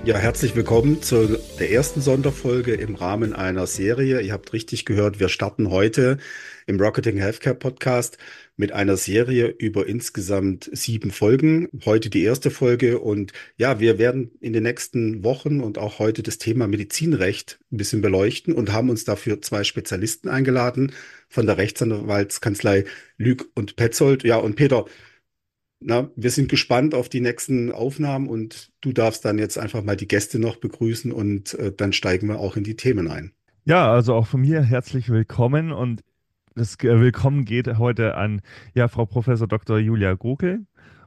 Ja, herzlich willkommen zu der ersten Sonderfolge im Rahmen einer Serie. Ihr habt richtig gehört, wir starten heute im Rocketing Healthcare Podcast mit einer Serie über insgesamt 7 Folgen. Heute die erste Folge und ja, wir werden in den nächsten Wochen und auch heute das Thema Medizinrecht ein bisschen beleuchten und haben uns dafür 2 Spezialisten eingeladen von der Rechtsanwaltskanzlei Lüg und Petzold. Ja, und Peter, na, wir sind gespannt auf die nächsten Aufnahmen und du darfst dann jetzt einfach mal die Gäste noch begrüßen und dann steigen wir auch in die Themen ein. Ja, also auch von mir herzlich willkommen und das Willkommen geht heute an Frau Professor Dr. Julia Gokel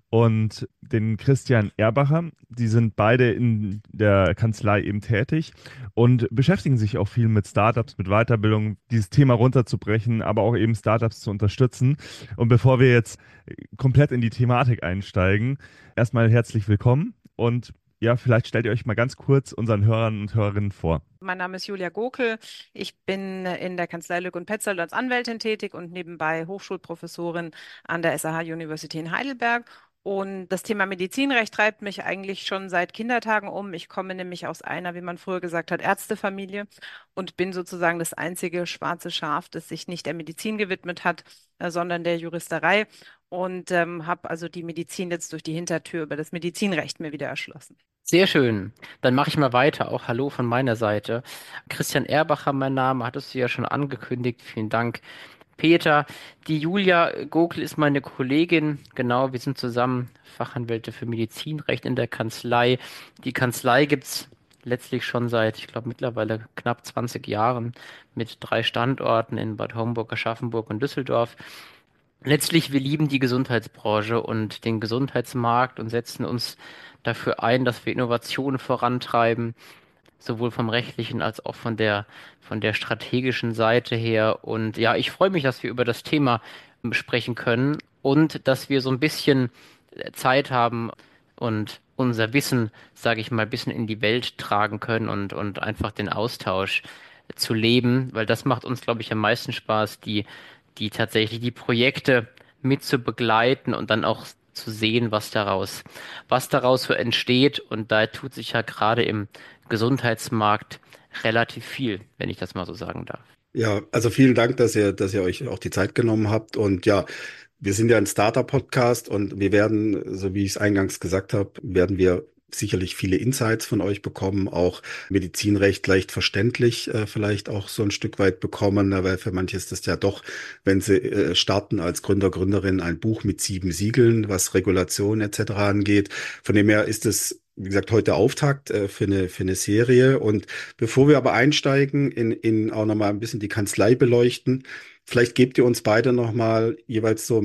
und den Christian Erbacher. Die sind beide in der Kanzlei eben tätig und beschäftigen sich auch viel mit Startups, mit Weiterbildung, dieses Thema runterzubrechen, aber auch eben Startups zu unterstützen. Und bevor wir jetzt komplett in die Thematik einsteigen, erstmal herzlich willkommen und ja, vielleicht stellt ihr euch mal ganz kurz unseren Hörern und Hörerinnen vor. Mein Name ist Julia Gokel. Ich bin in der Kanzlei Lück und Petzold als Anwältin tätig und nebenbei Hochschulprofessorin an der SAH University in Heidelberg. Und das Thema Medizinrecht treibt mich eigentlich schon seit Kindertagen um. Ich komme nämlich aus einer, wie man früher gesagt hat, Ärztefamilie und bin sozusagen das einzige schwarze Schaf, das sich nicht der Medizin gewidmet hat, sondern der Juristerei. Und habe also die Medizin jetzt durch die Hintertür über das Medizinrecht mir wieder erschlossen. Sehr schön. Dann mache ich mal weiter. Auch Hallo von meiner Seite. Christian Erbacher, mein Name, hattest du ja schon angekündigt. Vielen Dank, Peter. Die Julia Gokl ist meine Kollegin. Genau, wir sind zusammen Fachanwälte für Medizinrecht in der Kanzlei. Die Kanzlei gibt's letztlich schon seit, ich glaube, mittlerweile knapp 20 Jahren mit 3 Standorten in Bad Homburg, Aschaffenburg und Düsseldorf. Letztlich, wir lieben die Gesundheitsbranche und den Gesundheitsmarkt und setzen uns dafür ein, dass wir Innovationen vorantreiben, sowohl vom rechtlichen als auch von der strategischen Seite her. Und ja, ich freue mich, dass wir über das Thema sprechen können und dass wir so ein bisschen Zeit haben und unser Wissen, sage ich mal, ein bisschen in die Welt tragen können und einfach den Austausch zu leben, weil das macht uns, glaube ich, am meisten Spaß, die tatsächlich die Projekte mit zu begleiten und dann auch zu sehen, was daraus so entsteht. Und da tut sich ja gerade im Gesundheitsmarkt relativ viel, wenn ich das mal so sagen darf. Ja, also vielen Dank, dass ihr euch auch die Zeit genommen habt. Und ja, wir sind ja ein Startup-Podcast und wir werden, so wie ich es eingangs gesagt habe, werden wir sicherlich viele Insights von euch bekommen, auch Medizinrecht leicht verständlich vielleicht auch so ein Stück weit bekommen, weil für manche ist das ja doch, wenn sie starten als Gründer, Gründerin, ein Buch mit 7 Siegeln, was Regulation etc. angeht. Von dem her ist es, wie gesagt, heute Auftakt für eine Serie. Und bevor wir aber einsteigen, in auch nochmal ein bisschen die Kanzlei beleuchten, vielleicht gebt ihr uns beide nochmal jeweils so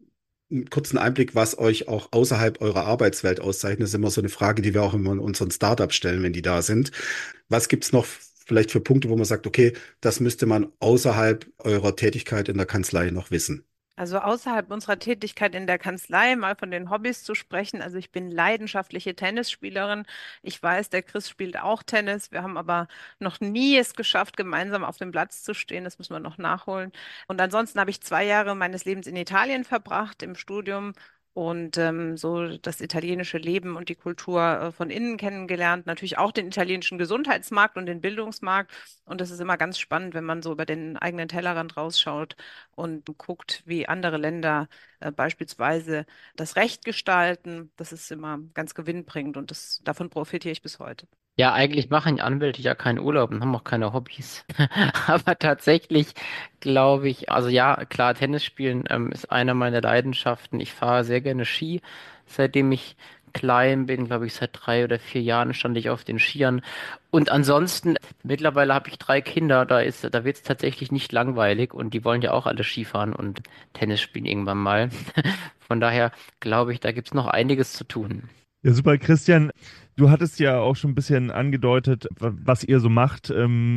einen kurzen Einblick, was euch auch außerhalb eurer Arbeitswelt auszeichnet. Das ist immer so eine Frage, die wir auch immer in unseren Startups stellen, wenn die da sind. Was gibt's noch vielleicht für Punkte, wo man sagt, okay, das müsste man außerhalb eurer Tätigkeit in der Kanzlei noch wissen? Also außerhalb unserer Tätigkeit in der Kanzlei mal von den Hobbys zu sprechen. Also ich bin leidenschaftliche Tennisspielerin. Ich weiß, der Chris spielt auch Tennis. Wir haben aber noch nie es geschafft, gemeinsam auf dem Platz zu stehen. Das müssen wir noch nachholen. Und ansonsten habe ich 2 Jahre meines Lebens in Italien verbracht im Studium und so das italienische Leben und die Kultur von innen kennengelernt. Natürlich auch den italienischen Gesundheitsmarkt und den Bildungsmarkt. Und das ist immer ganz spannend, wenn man so über den eigenen Tellerrand rausschaut und guckt, wie andere Länder beispielsweise das Recht gestalten. Das ist immer ganz gewinnbringend und davon profitiere ich bis heute. Ja, eigentlich machen Anwälte ja keinen Urlaub und haben auch keine Hobbys. Aber tatsächlich glaube ich, also ja, klar, Tennis spielen ist einer meiner Leidenschaften. Ich fahre sehr gerne Ski. Seitdem ich klein bin, glaube ich, seit 3 oder 4 Jahren stand ich auf den Skiern. Und ansonsten, mittlerweile habe ich 3 Kinder, da wird es tatsächlich nicht langweilig und die wollen ja auch alle Skifahren und Tennis spielen irgendwann mal. Von daher glaube ich, da gibt es noch einiges zu tun. Ja, super, Christian. Du hattest ja auch schon ein bisschen angedeutet, was ihr so macht.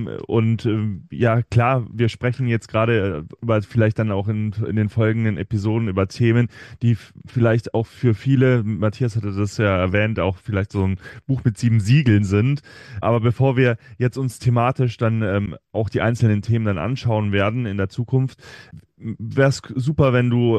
Ja, klar, wir sprechen jetzt gerade über vielleicht dann auch in den folgenden Episoden über Themen, die vielleicht auch für viele, Matthias hatte das ja erwähnt, auch vielleicht so ein Buch mit 7 Siegeln sind. Aber bevor wir jetzt uns thematisch dann auch die einzelnen Themen dann anschauen werden in der Zukunft, wäre es super, wenn du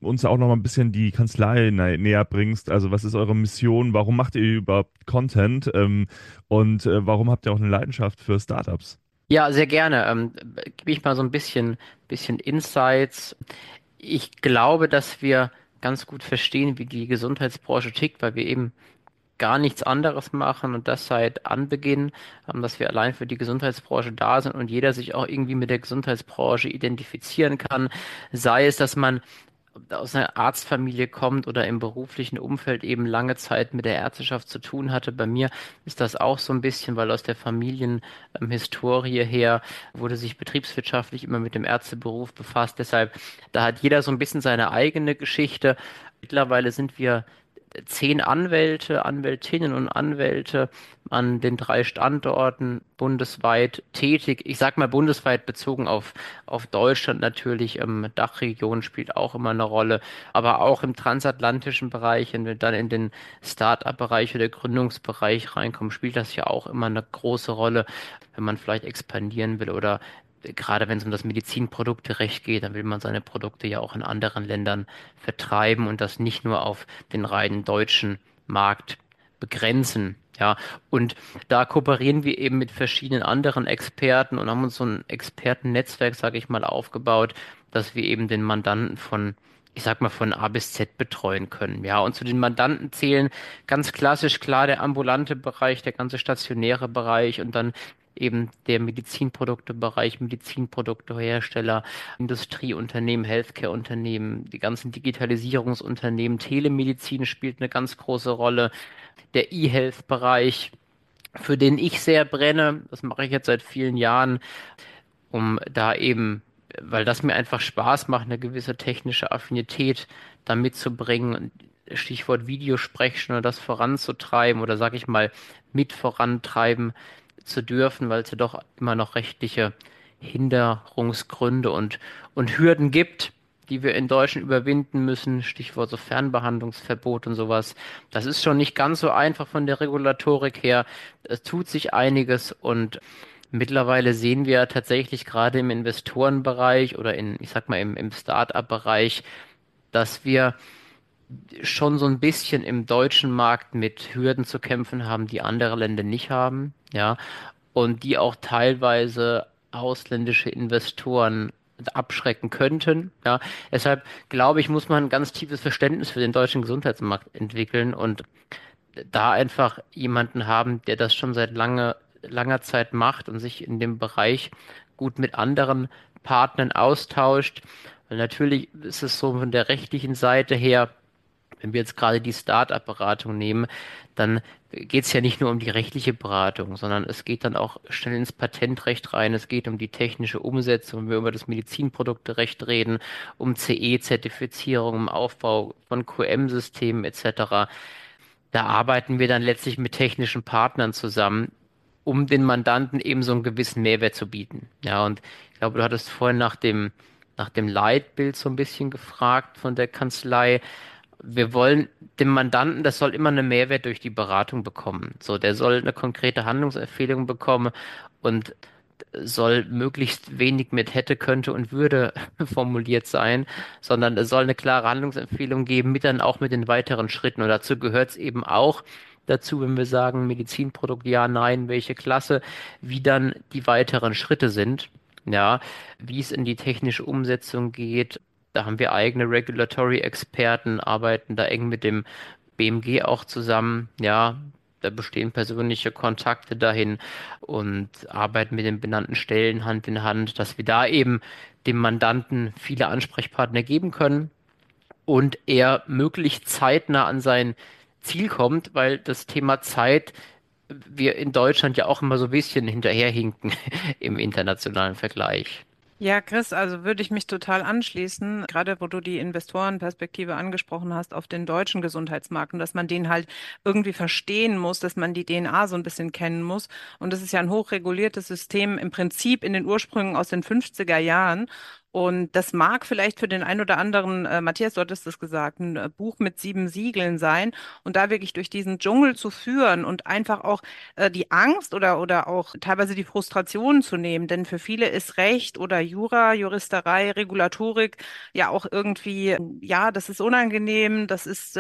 uns auch noch mal ein bisschen die Kanzlei näher bringst. Also was ist eure Mission? Warum macht ihr überhaupt Content? Und warum habt ihr auch eine Leidenschaft für Startups? Ja, sehr gerne. Gebe ich mal so ein bisschen Insights. Ich glaube, dass wir ganz gut verstehen, wie die Gesundheitsbranche tickt, weil wir eben gar nichts anderes machen und das seit Anbeginn, dass wir allein für die Gesundheitsbranche da sind und jeder sich auch irgendwie mit der Gesundheitsbranche identifizieren kann. Sei es, dass man aus einer Arztfamilie kommt oder im beruflichen Umfeld eben lange Zeit mit der Ärzteschaft zu tun hatte. Bei mir ist das auch so ein bisschen, weil aus der Familienhistorie her wurde sich betriebswirtschaftlich immer mit dem Ärzteberuf befasst. Deshalb, da hat jeder so ein bisschen seine eigene Geschichte. Mittlerweile sind wir 10 Anwälte, Anwältinnen und Anwälte an den 3 Standorten bundesweit tätig. Ich sag mal bundesweit bezogen auf Deutschland natürlich. Dachregion spielt auch immer eine Rolle, aber auch im transatlantischen Bereich, wenn wir dann in den Start-up-Bereich oder Gründungsbereich reinkommen, spielt das ja auch immer eine große Rolle, wenn man vielleicht expandieren will oder gerade wenn es um das Medizinprodukterecht geht, dann will man seine Produkte ja auch in anderen Ländern vertreiben und das nicht nur auf den reinen deutschen Markt begrenzen. Ja, und da kooperieren wir eben mit verschiedenen anderen Experten und haben uns so ein Expertennetzwerk, sage ich mal, aufgebaut, dass wir eben den Mandanten von, ich sag mal, von A bis Z betreuen können. Ja, und zu den Mandanten zählen ganz klassisch klar der ambulante Bereich, der ganze stationäre Bereich und dann eben der Medizinproduktebereich, Medizinproduktehersteller, Industrieunternehmen, Healthcare-Unternehmen, die ganzen Digitalisierungsunternehmen, Telemedizin spielt eine ganz große Rolle, der E-Health-Bereich, für den ich sehr brenne, das mache ich jetzt seit vielen Jahren, um da eben, weil das mir einfach Spaß macht, eine gewisse technische Affinität da mitzubringen. Stichwort Videosprechstunde, das voranzutreiben oder sag ich mal mit vorantreiben zu dürfen, weil es ja doch immer noch rechtliche Hinderungsgründe und Hürden gibt, die wir in Deutschland überwinden müssen. Stichwort so Fernbehandlungsverbot und sowas. Das ist schon nicht ganz so einfach von der Regulatorik her. Es tut sich einiges und mittlerweile sehen wir tatsächlich gerade im Investorenbereich oder ich sag mal, im Start-up-Bereich, dass wir schon so ein bisschen im deutschen Markt mit Hürden zu kämpfen haben, die andere Länder nicht haben, ja, und die auch teilweise ausländische Investoren abschrecken könnten, ja. Deshalb glaube ich, muss man ein ganz tiefes Verständnis für den deutschen Gesundheitsmarkt entwickeln und da einfach jemanden haben, der das schon seit langer Zeit macht und sich in dem Bereich gut mit anderen Partnern austauscht. Weil natürlich ist es so von der rechtlichen Seite her, wenn wir jetzt gerade die Start-up-Beratung nehmen, dann geht es ja nicht nur um die rechtliche Beratung, sondern es geht dann auch schnell ins Patentrecht rein. Es geht um die technische Umsetzung, wenn wir über das Medizinprodukterecht reden, um CE-Zertifizierung, um Aufbau von QM-Systemen etc. Da arbeiten wir dann letztlich mit technischen Partnern zusammen, um den Mandanten eben so einen gewissen Mehrwert zu bieten. Ja, und ich glaube, du hattest vorhin nach dem Leitbild so ein bisschen gefragt von der Kanzlei. Wir wollen dem Mandanten, das soll immer einen Mehrwert durch die Beratung bekommen. So, der soll eine konkrete Handlungsempfehlung bekommen und soll möglichst wenig mit hätte, könnte und würde formuliert sein, sondern es soll eine klare Handlungsempfehlung geben, mit dann auch mit den weiteren Schritten. Und dazu gehört es eben auch dazu, wenn wir sagen, Medizinprodukt, ja, nein, welche Klasse, wie dann die weiteren Schritte sind, ja, wie es in die technische Umsetzung geht. Da haben wir eigene Regulatory-Experten, arbeiten da eng mit dem BMG auch zusammen, ja. Da bestehen persönliche Kontakte dahin und arbeiten mit den benannten Stellen Hand in Hand, dass wir da eben dem Mandanten viele Ansprechpartner geben können und er möglichst zeitnah an sein Ziel kommt, weil das Thema Zeit wir in Deutschland ja auch immer so ein bisschen hinterherhinken im internationalen Vergleich. Ja, Chris, also würde ich mich total anschließen, gerade wo du die Investorenperspektive angesprochen hast auf den deutschen Gesundheitsmarkt und dass man den halt irgendwie verstehen muss, dass man die DNA so ein bisschen kennen muss. Und das ist ja ein hochreguliertes System im Prinzip in den Ursprüngen aus den 50er Jahren. Und das mag vielleicht für den einen oder anderen, Matthias, du hattest das gesagt, ein Buch mit 7 Siegeln sein und da wirklich durch diesen Dschungel zu führen und einfach auch die Angst oder auch teilweise die Frustration zu nehmen. Denn für viele ist Recht oder Jura, Juristerei, Regulatorik ja auch irgendwie, ja, das ist unangenehm, das ist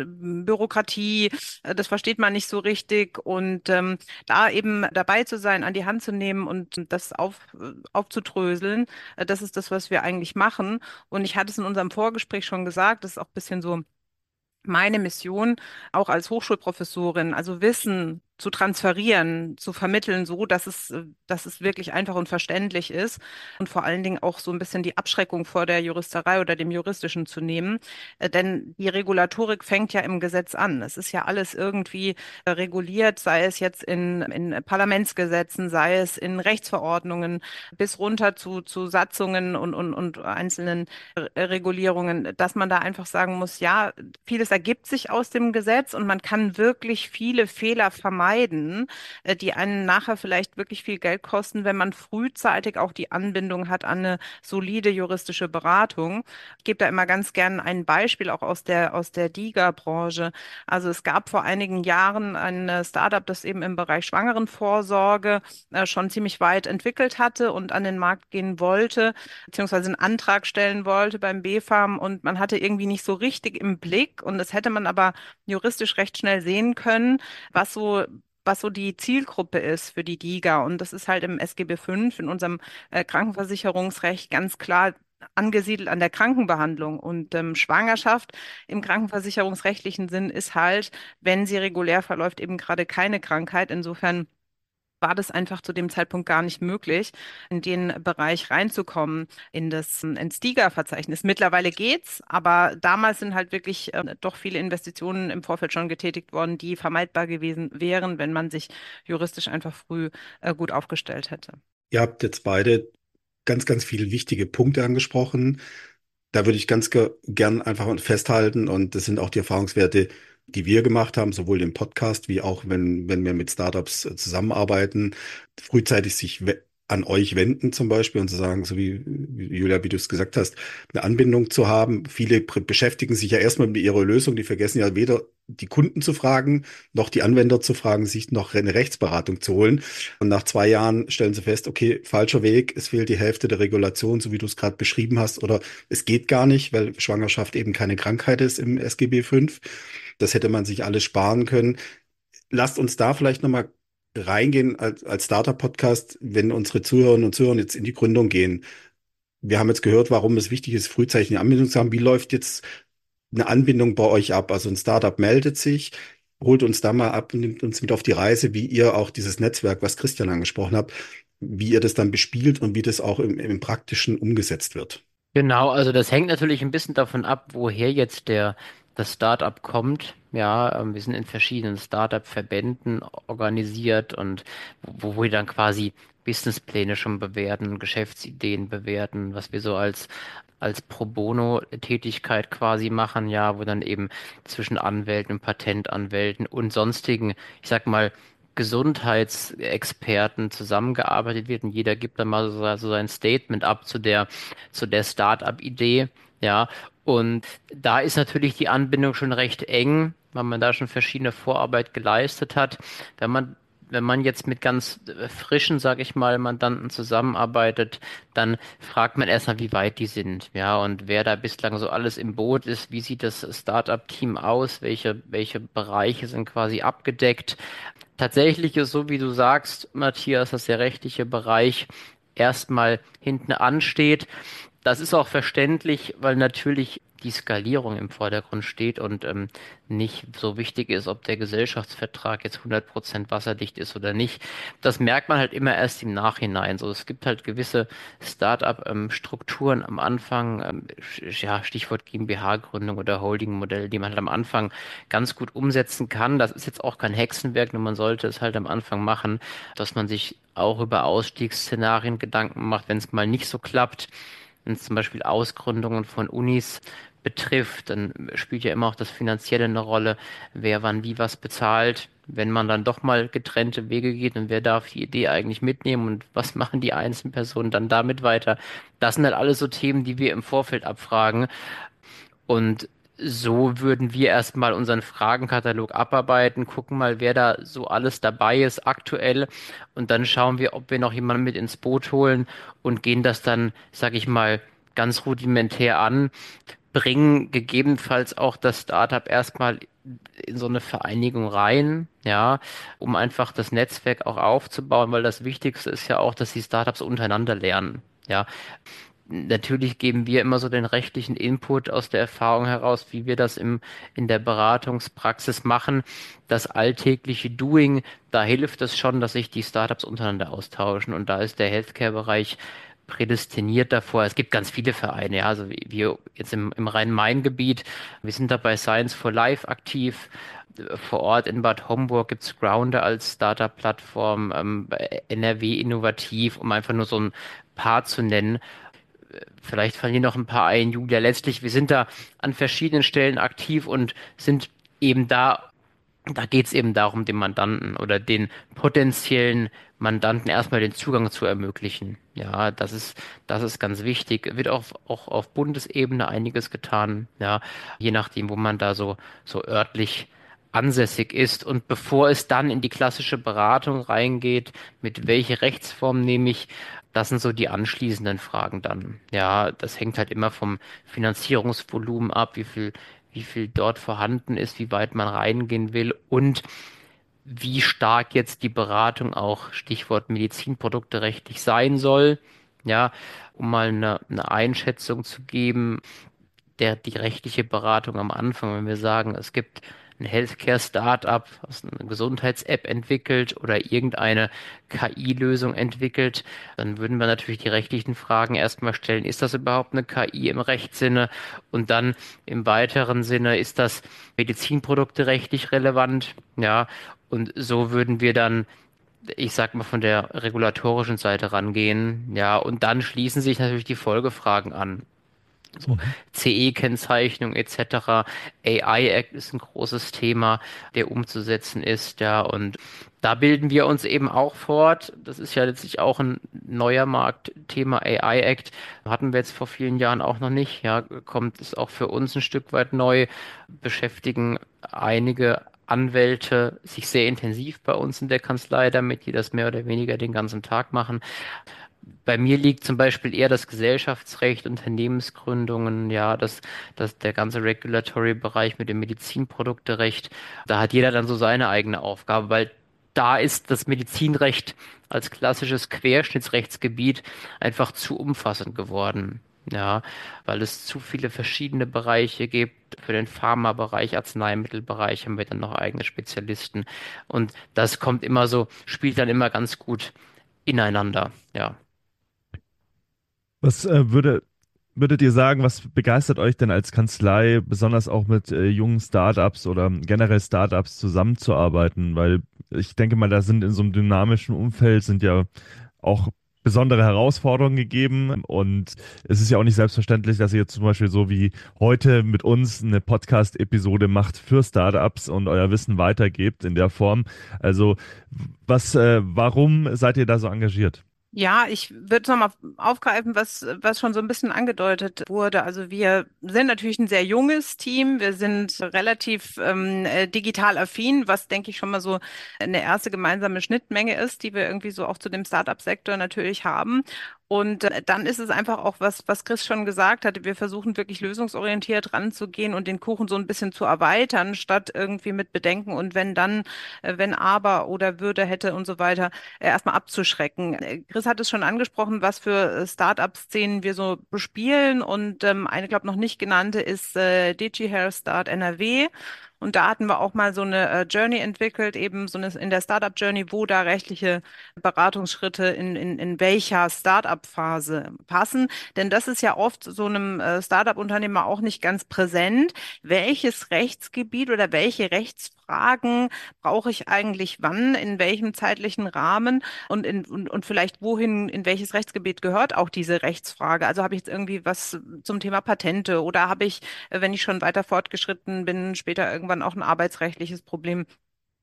Bürokratie, das versteht man nicht so richtig. Und da eben dabei zu sein, an die Hand zu nehmen und das aufzudröseln, das ist das, was wir eigentlich machen. Und ich hatte es in unserem Vorgespräch schon gesagt, das ist auch ein bisschen so meine Mission auch als Hochschulprofessorin, also Wissen zu transferieren, zu vermitteln, so dass es wirklich einfach und verständlich ist und vor allen Dingen auch so ein bisschen die Abschreckung vor der Juristerei oder dem Juristischen zu nehmen. Denn die Regulatorik fängt ja im Gesetz an. Es ist ja alles irgendwie reguliert, sei es jetzt in Parlamentsgesetzen, sei es in Rechtsverordnungen, bis runter zu Satzungen und einzelnen Regulierungen, dass man da einfach sagen muss, ja, vieles ergibt sich aus dem Gesetz und man kann wirklich viele Fehler vermeiden, die einen nachher vielleicht wirklich viel Geld kosten, wenn man frühzeitig auch die Anbindung hat an eine solide juristische Beratung. Ich gebe da immer ganz gern ein Beispiel auch aus der DiGA-Branche. Also es gab vor einigen Jahren ein Startup, das eben im Bereich Schwangerenvorsorge schon ziemlich weit entwickelt hatte und an den Markt gehen wollte, beziehungsweise einen Antrag stellen wollte beim BfArM und man hatte irgendwie nicht so richtig im Blick und das hätte man aber juristisch recht schnell sehen können, was so was so die Zielgruppe ist für die DiGA. Und das ist halt im SGB V, in unserem Krankenversicherungsrecht, ganz klar angesiedelt an der Krankenbehandlung. Und Schwangerschaft im krankenversicherungsrechtlichen Sinn ist halt, wenn sie regulär verläuft, eben gerade keine Krankheit. Insofern war das einfach zu dem Zeitpunkt gar nicht möglich, in den Bereich reinzukommen, ins DiGA-Verzeichnis. Mittlerweile geht's, aber damals sind halt wirklich doch viele Investitionen im Vorfeld schon getätigt worden, die vermeidbar gewesen wären, wenn man sich juristisch einfach früh gut aufgestellt hätte. Ihr habt jetzt beide ganz viele wichtige Punkte angesprochen. Da würde ich gern einfach festhalten und das sind auch die Erfahrungswerte, die wir gemacht haben, sowohl im Podcast wie auch wenn wir mit Startups zusammenarbeiten, frühzeitig an euch wenden zum Beispiel und zu sagen, so wie Julia, wie du es gesagt hast, eine Anbindung zu haben. Viele beschäftigen sich ja erstmal mit ihrer Lösung, die vergessen ja weder die Kunden zu fragen, noch die Anwender zu fragen, sich noch eine Rechtsberatung zu holen. Und nach 2 Jahren stellen sie fest, okay, falscher Weg, es fehlt die Hälfte der Regulation, so wie du es gerade beschrieben hast, oder es geht gar nicht, weil Schwangerschaft eben keine Krankheit ist im SGB V. Das hätte man sich alles sparen können. Lasst uns da vielleicht nochmal reingehen als Startup-Podcast, wenn unsere Zuhörerinnen und Zuhörer jetzt in die Gründung gehen. Wir haben jetzt gehört, warum es wichtig ist, frühzeitig eine Anbindung zu haben. Wie läuft jetzt eine Anbindung bei euch ab? Also ein Startup meldet sich, holt uns da mal ab und nimmt uns mit auf die Reise, wie ihr auch dieses Netzwerk, was Christian angesprochen hat, wie ihr das dann bespielt und wie das auch im Praktischen umgesetzt wird. Genau, also das hängt natürlich ein bisschen davon ab, woher jetzt das Startup kommt. Ja, wir sind in verschiedenen Startup-Verbänden organisiert und wo wir dann quasi Businesspläne schon bewerten, Geschäftsideen bewerten, was wir so als Pro Bono-Tätigkeit quasi machen, ja, wo dann eben zwischen Anwälten, Patentanwälten und sonstigen, ich sag mal, Gesundheitsexperten zusammengearbeitet wird und jeder gibt dann mal so sein Statement ab zu der Start-up-Idee, ja. Und da ist natürlich die Anbindung schon recht eng, weil man da schon verschiedene Vorarbeit geleistet hat. Wenn man Wenn man jetzt mit ganz frischen, sag ich mal, Mandanten zusammenarbeitet, dann fragt man erstmal, wie weit die sind, ja, und wer da bislang so alles im Boot ist, wie sieht das Startup-Team aus, welche Bereiche sind quasi abgedeckt. Tatsächlich ist so, wie du sagst, Matthias, dass der rechtliche Bereich erstmal hinten ansteht. Das ist auch verständlich, weil natürlich die Skalierung im Vordergrund steht und nicht so wichtig ist, ob der Gesellschaftsvertrag jetzt 100% wasserdicht ist oder nicht. Das merkt man halt immer erst im Nachhinein. So, es gibt halt gewisse Start-up-Strukturen am Anfang, ja, Stichwort GmbH-Gründung oder Holding-Modell, die man halt am Anfang ganz gut umsetzen kann. Das ist jetzt auch kein Hexenwerk, nur man sollte es halt am Anfang machen, dass man sich auch über Ausstiegsszenarien Gedanken macht, wenn es mal nicht so klappt. Wenn es zum Beispiel Ausgründungen von Unis betrifft, dann spielt ja immer auch das Finanzielle eine Rolle, wer wann wie was bezahlt. wenn man dann doch mal getrennte Wege geht und wer darf die Idee eigentlich mitnehmen und was machen die einzelnen Personen dann damit weiter. Das sind halt alles so Themen, die wir im Vorfeld abfragen. Und so würden wir erstmal unseren Fragenkatalog abarbeiten, gucken mal, wer da so alles dabei ist aktuell und dann schauen wir, ob wir noch jemanden mit ins Boot holen und gehen das dann, sag ich mal, ganz rudimentär an, bringen gegebenenfalls auch das Startup erstmal in so eine Vereinigung rein, ja, um einfach das Netzwerk auch aufzubauen, weil das Wichtigste ist ja auch, dass die Startups untereinander lernen. Ja, natürlich geben wir immer so den rechtlichen Input aus der Erfahrung heraus, wie wir das in der Beratungspraxis machen. Das alltägliche Doing, da hilft es schon, dass sich die Startups untereinander austauschen. Und da ist der Healthcare-Bereich prädestiniert davor. Es gibt ganz viele Vereine, ja, also wie wir jetzt im Rhein-Main-Gebiet. Wir sind da bei Science for Life aktiv. Vor Ort in Bad Homburg gibt's Grounder als Startup-Plattform, bei NRW Innovativ, um einfach nur so ein paar zu nennen. Vielleicht fallen hier noch ein paar ein, Julia. Letztlich, wir sind da an verschiedenen Stellen aktiv und sind eben da geht es eben darum, dem Mandanten oder den potenziellen Mandanten erstmal den Zugang zu ermöglichen. Ja, das ist ganz wichtig. Wird auch auf Bundesebene einiges getan, ja, je nachdem, wo man da so örtlich ansässig ist. Und bevor es dann in die klassische Beratung reingeht, mit welche Rechtsform nehme ich, das sind so die anschließenden Fragen dann. Ja, das hängt halt immer vom Finanzierungsvolumen ab, wie viel dort vorhanden ist, wie weit man reingehen will und wie stark jetzt die Beratung auch, Stichwort Medizinprodukte, rechtlich sein soll. Ja, um mal eine Einschätzung zu geben, die rechtliche Beratung am Anfang, wenn wir sagen, es gibt ein Healthcare-Startup, was eine Gesundheits-App entwickelt oder irgendeine KI-Lösung entwickelt, dann würden wir natürlich die rechtlichen Fragen erstmal stellen, ist das überhaupt eine KI im Rechtssinne? Und dann im weiteren Sinne, ist das Medizinprodukte rechtlich relevant? Ja, und so würden wir dann, ich sag mal, von der regulatorischen Seite rangehen. Ja, und dann schließen sich natürlich die Folgefragen an. So Mhm. CE-Kennzeichnung etc. AI-Act ist ein großes Thema, der umzusetzen ist, ja, und da bilden wir uns eben auch fort. Das ist ja letztlich auch ein neuer Marktthema. AI-Act hatten wir jetzt vor vielen Jahren auch noch nicht. Ja, kommt es auch für uns ein Stück weit neu, beschäftigen einige Anwälte sich sehr intensiv bei uns in der Kanzlei damit, die das mehr oder weniger den ganzen Tag machen. Bei mir liegt zum Beispiel eher das Gesellschaftsrecht, Unternehmensgründungen, ja, der ganze Regulatory-Bereich mit dem Medizinprodukterecht. Da hat jeder dann so seine eigene Aufgabe, weil da ist das Medizinrecht als klassisches Querschnittsrechtsgebiet einfach zu umfassend geworden. Ja, weil es zu viele verschiedene Bereiche gibt. Für den Pharmabereich, Arzneimittelbereich haben wir dann noch eigene Spezialisten. Und das kommt immer so, spielt dann immer ganz gut ineinander. Ja. Was würdet ihr sagen, was begeistert euch denn als Kanzlei, besonders auch mit jungen Startups oder generell Startups zusammenzuarbeiten? Weil ich denke mal, da sind in so einem dynamischen Umfeld sind ja auch besondere Herausforderungen gegeben und es ist ja auch nicht selbstverständlich, dass ihr jetzt zum Beispiel so wie heute mit uns eine Podcast-Episode macht für Startups und euer Wissen weitergebt in der Form. Also warum seid ihr da so engagiert? Ja, ich würde nochmal aufgreifen, was schon so ein bisschen angedeutet wurde. Also wir sind natürlich ein sehr junges Team. Wir sind relativ digital affin, was, denke ich, schon mal so eine erste gemeinsame Schnittmenge ist, die wir irgendwie so auch zu dem Startup-Sektor natürlich haben. Und dann ist es einfach auch was Chris schon gesagt hatte. Wir versuchen wirklich lösungsorientiert ranzugehen und den Kuchen so ein bisschen zu erweitern, statt irgendwie mit Bedenken und wenn dann, wenn aber oder würde, hätte und so weiter erstmal abzuschrecken. Chris hat es schon angesprochen, was für Start-up-Szenen wir so bespielen und eine, glaube noch nicht genannte ist DigiHair Start NRW. Und da hatten wir auch mal so eine Journey entwickelt, eben so eine in der Startup Journey, wo da rechtliche Beratungsschritte in welcher Startup-Phase passen. Denn das ist ja oft so einem Startup-Unternehmer auch nicht ganz präsent. Welches Rechtsgebiet oder welche Rechtsfragen brauche ich eigentlich wann, in welchem zeitlichen Rahmen und vielleicht wohin, in welches Rechtsgebiet gehört auch diese Rechtsfrage? Also habe ich jetzt irgendwie was zum Thema Patente oder habe ich, wenn ich schon weiter fortgeschritten bin, später irgendwann auch ein arbeitsrechtliches Problem?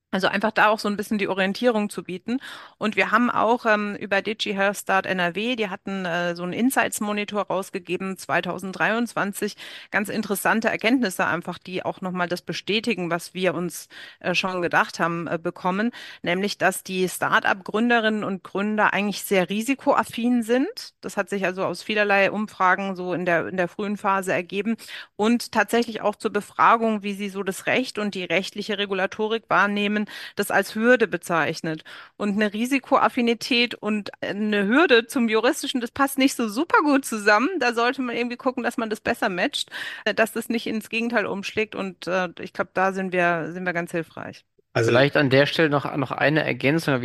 Also einfach da auch so ein bisschen die Orientierung zu bieten. Und wir haben auch über DigiHealth Start NRW, die hatten so einen Insights-Monitor rausgegeben 2023. Ganz interessante Erkenntnisse einfach, die auch nochmal das bestätigen, was wir uns schon gedacht haben, bekommen. Nämlich, dass die Start-up-Gründerinnen und Gründer eigentlich sehr risikoaffin sind. Das hat sich also aus vielerlei Umfragen so in der frühen Phase ergeben. Und tatsächlich auch zur Befragung, wie sie so das Recht und die rechtliche Regulatorik wahrnehmen, das als Hürde bezeichnet. Und eine Risikoaffinität und eine Hürde zum Juristischen, das passt nicht so super gut zusammen. Da sollte man irgendwie gucken, dass man das besser matcht, dass das nicht ins Gegenteil umschlägt. Und ich glaube, da sind wir ganz hilfreich. Also Vielleicht an der Stelle noch eine Ergänzung.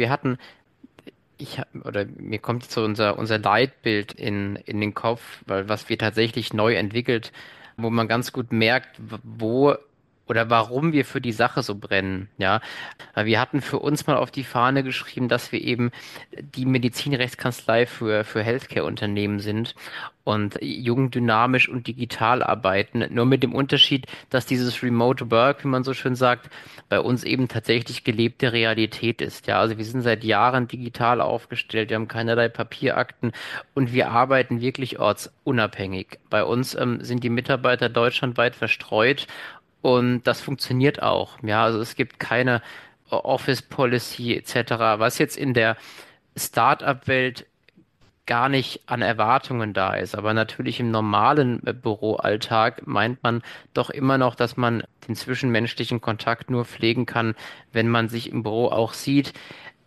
Oder mir kommt jetzt so unser Leitbild in den Kopf, weil was wir tatsächlich neu entwickelt, wo man ganz gut merkt, wo oder warum wir für die Sache so brennen, ja. Weil wir hatten für uns mal auf die Fahne geschrieben, dass wir eben die Medizinrechtskanzlei für Healthcare-Unternehmen sind und jung, dynamisch und digital arbeiten. Nur mit dem Unterschied, dass dieses Remote Work, wie man so schön sagt, bei uns eben tatsächlich gelebte Realität ist. Ja, also wir sind seit Jahren digital aufgestellt, wir haben keinerlei Papierakten und wir arbeiten wirklich ortsunabhängig. Bei uns sind die Mitarbeiter deutschlandweit verstreut und das funktioniert auch. Ja, also es gibt keine Office Policy etc., was jetzt in der Startup-Welt gar nicht an Erwartungen da ist. Aber natürlich im normalen Büroalltag meint man doch immer noch, dass man den zwischenmenschlichen Kontakt nur pflegen kann, wenn man sich im Büro auch sieht.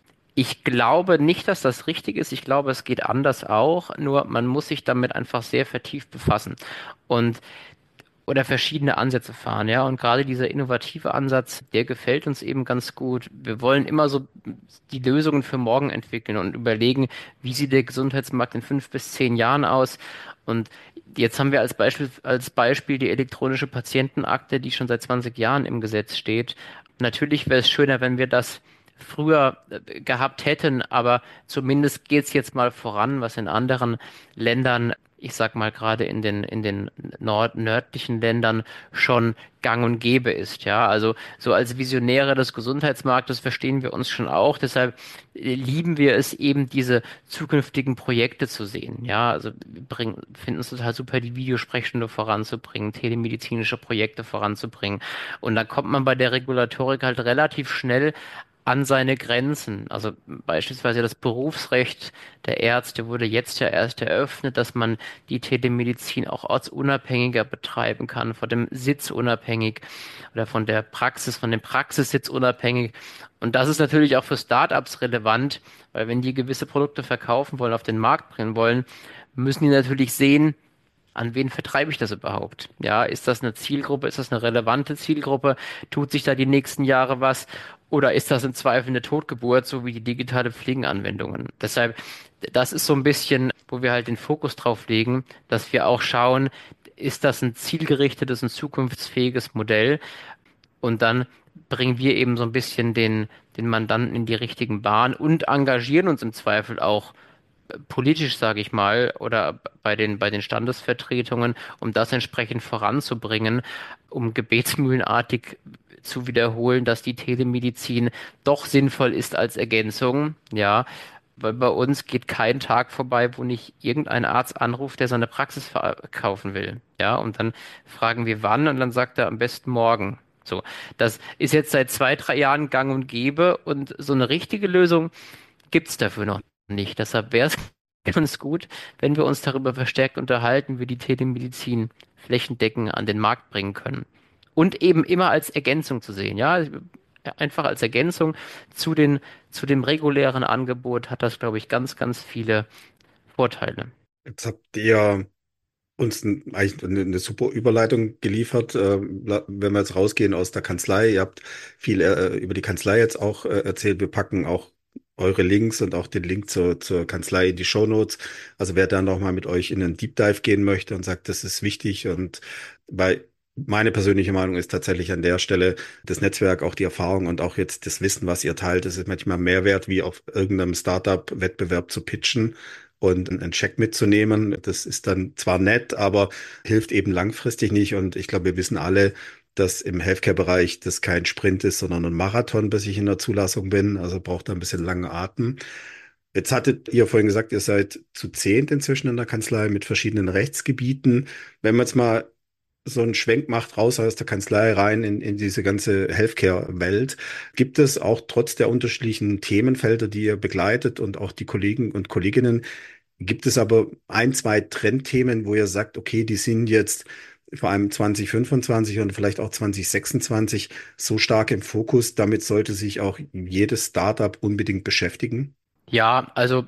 Ich glaube nicht, dass das richtig ist. Ich glaube, es geht anders auch. Nur man muss sich damit einfach sehr vertieft befassen. Und oder verschiedene Ansätze fahren, ja. Und gerade dieser innovative Ansatz, der gefällt uns eben ganz gut. Wir wollen immer so die Lösungen für morgen entwickeln und überlegen, wie sieht der Gesundheitsmarkt in 5 bis 10 Jahren aus. Und jetzt haben wir als Beispiel die elektronische Patientenakte, die schon seit 20 Jahren im Gesetz steht. Natürlich wäre es schöner, wenn wir das früher gehabt hätten, aber zumindest geht es jetzt mal voran, was in anderen Ländern, ich sag mal gerade in den nördlichen Ländern schon gang und gäbe ist, ja. Also so als Visionäre des Gesundheitsmarktes verstehen wir uns schon auch. Deshalb lieben wir es eben, diese zukünftigen Projekte zu sehen, ja. Also finden es total super, die Videosprechstunde voranzubringen, telemedizinische Projekte voranzubringen. Und dann kommt man bei der Regulatorik halt relativ schnell an seine Grenzen. Also beispielsweise das Berufsrecht der Ärzte wurde jetzt ja erst eröffnet, dass man die Telemedizin auch ortsunabhängiger betreiben kann, von dem Sitz unabhängig oder von der Praxis, von dem Praxissitz unabhängig. Und das ist natürlich auch für Startups relevant, weil wenn die gewisse Produkte verkaufen wollen, auf den Markt bringen wollen, müssen die natürlich sehen, an wen vertreibe ich das überhaupt? Ja, ist das eine Zielgruppe? Ist das eine relevante Zielgruppe? Tut sich da die nächsten Jahre was? Oder ist das im Zweifel eine Totgeburt, so wie die digitale Pflegenanwendungen? Deshalb, das ist so ein bisschen, wo wir halt den Fokus drauf legen, dass wir auch schauen, ist das ein zielgerichtetes und zukunftsfähiges Modell? Und dann bringen wir eben so ein bisschen den Mandanten in die richtigen Bahn und engagieren uns im Zweifel auch politisch, sage ich mal, oder bei den Standesvertretungen, um das entsprechend voranzubringen, um gebetsmühlenartig zu wiederholen, dass die Telemedizin doch sinnvoll ist als Ergänzung, ja. Weil bei uns geht kein Tag vorbei, wo nicht irgendein Arzt anruft, der seine Praxis verkaufen will. Ja, und dann fragen wir wann und dann sagt er am besten morgen. So, das ist jetzt seit 2, 3 Jahren gang und gäbe und so eine richtige Lösung gibt's dafür noch nicht. Deshalb wäre es ganz gut, wenn wir uns darüber verstärkt unterhalten, wie die Telemedizin flächendeckend an den Markt bringen können. Und eben immer als Ergänzung zu sehen, ja. Einfach als Ergänzung zu zu dem regulären Angebot hat das, glaube ich, ganz, ganz viele Vorteile. jetzt habt ihr uns eigentlich eine super Überleitung geliefert. Wenn wir jetzt rausgehen aus der Kanzlei, ihr habt viel über die Kanzlei jetzt auch erzählt. Wir packen auch eure Links und auch den Link zur Kanzlei in die Shownotes. Also wer da nochmal mit euch in einen Deep Dive gehen möchte und sagt, das ist wichtig und bei meine persönliche Meinung ist tatsächlich an der Stelle das Netzwerk, auch die Erfahrung und auch jetzt das Wissen, was ihr teilt, das ist manchmal mehr wert, wie auf irgendeinem Startup-Wettbewerb zu pitchen und einen Check mitzunehmen. Das ist dann zwar nett, aber hilft eben langfristig nicht. Und ich glaube, wir wissen alle, dass im Healthcare-Bereich das kein Sprint ist, sondern ein Marathon, bis ich in der Zulassung bin. Also braucht da ein bisschen langen Atem. Jetzt hattet ihr vorhin gesagt, ihr seid zu 10 inzwischen in der Kanzlei mit verschiedenen Rechtsgebieten. Wenn man jetzt mal so einen Schwenk macht, raus aus der Kanzlei rein in diese ganze Healthcare-Welt, gibt es auch trotz der unterschiedlichen Themenfelder, die ihr begleitet und auch die Kollegen und Kolleginnen, gibt es aber ein, zwei Trendthemen, wo ihr sagt, okay, die sind jetzt vor allem 2025 und vielleicht auch 2026 so stark im Fokus, damit sollte sich auch jedes Startup unbedingt beschäftigen? Ja, also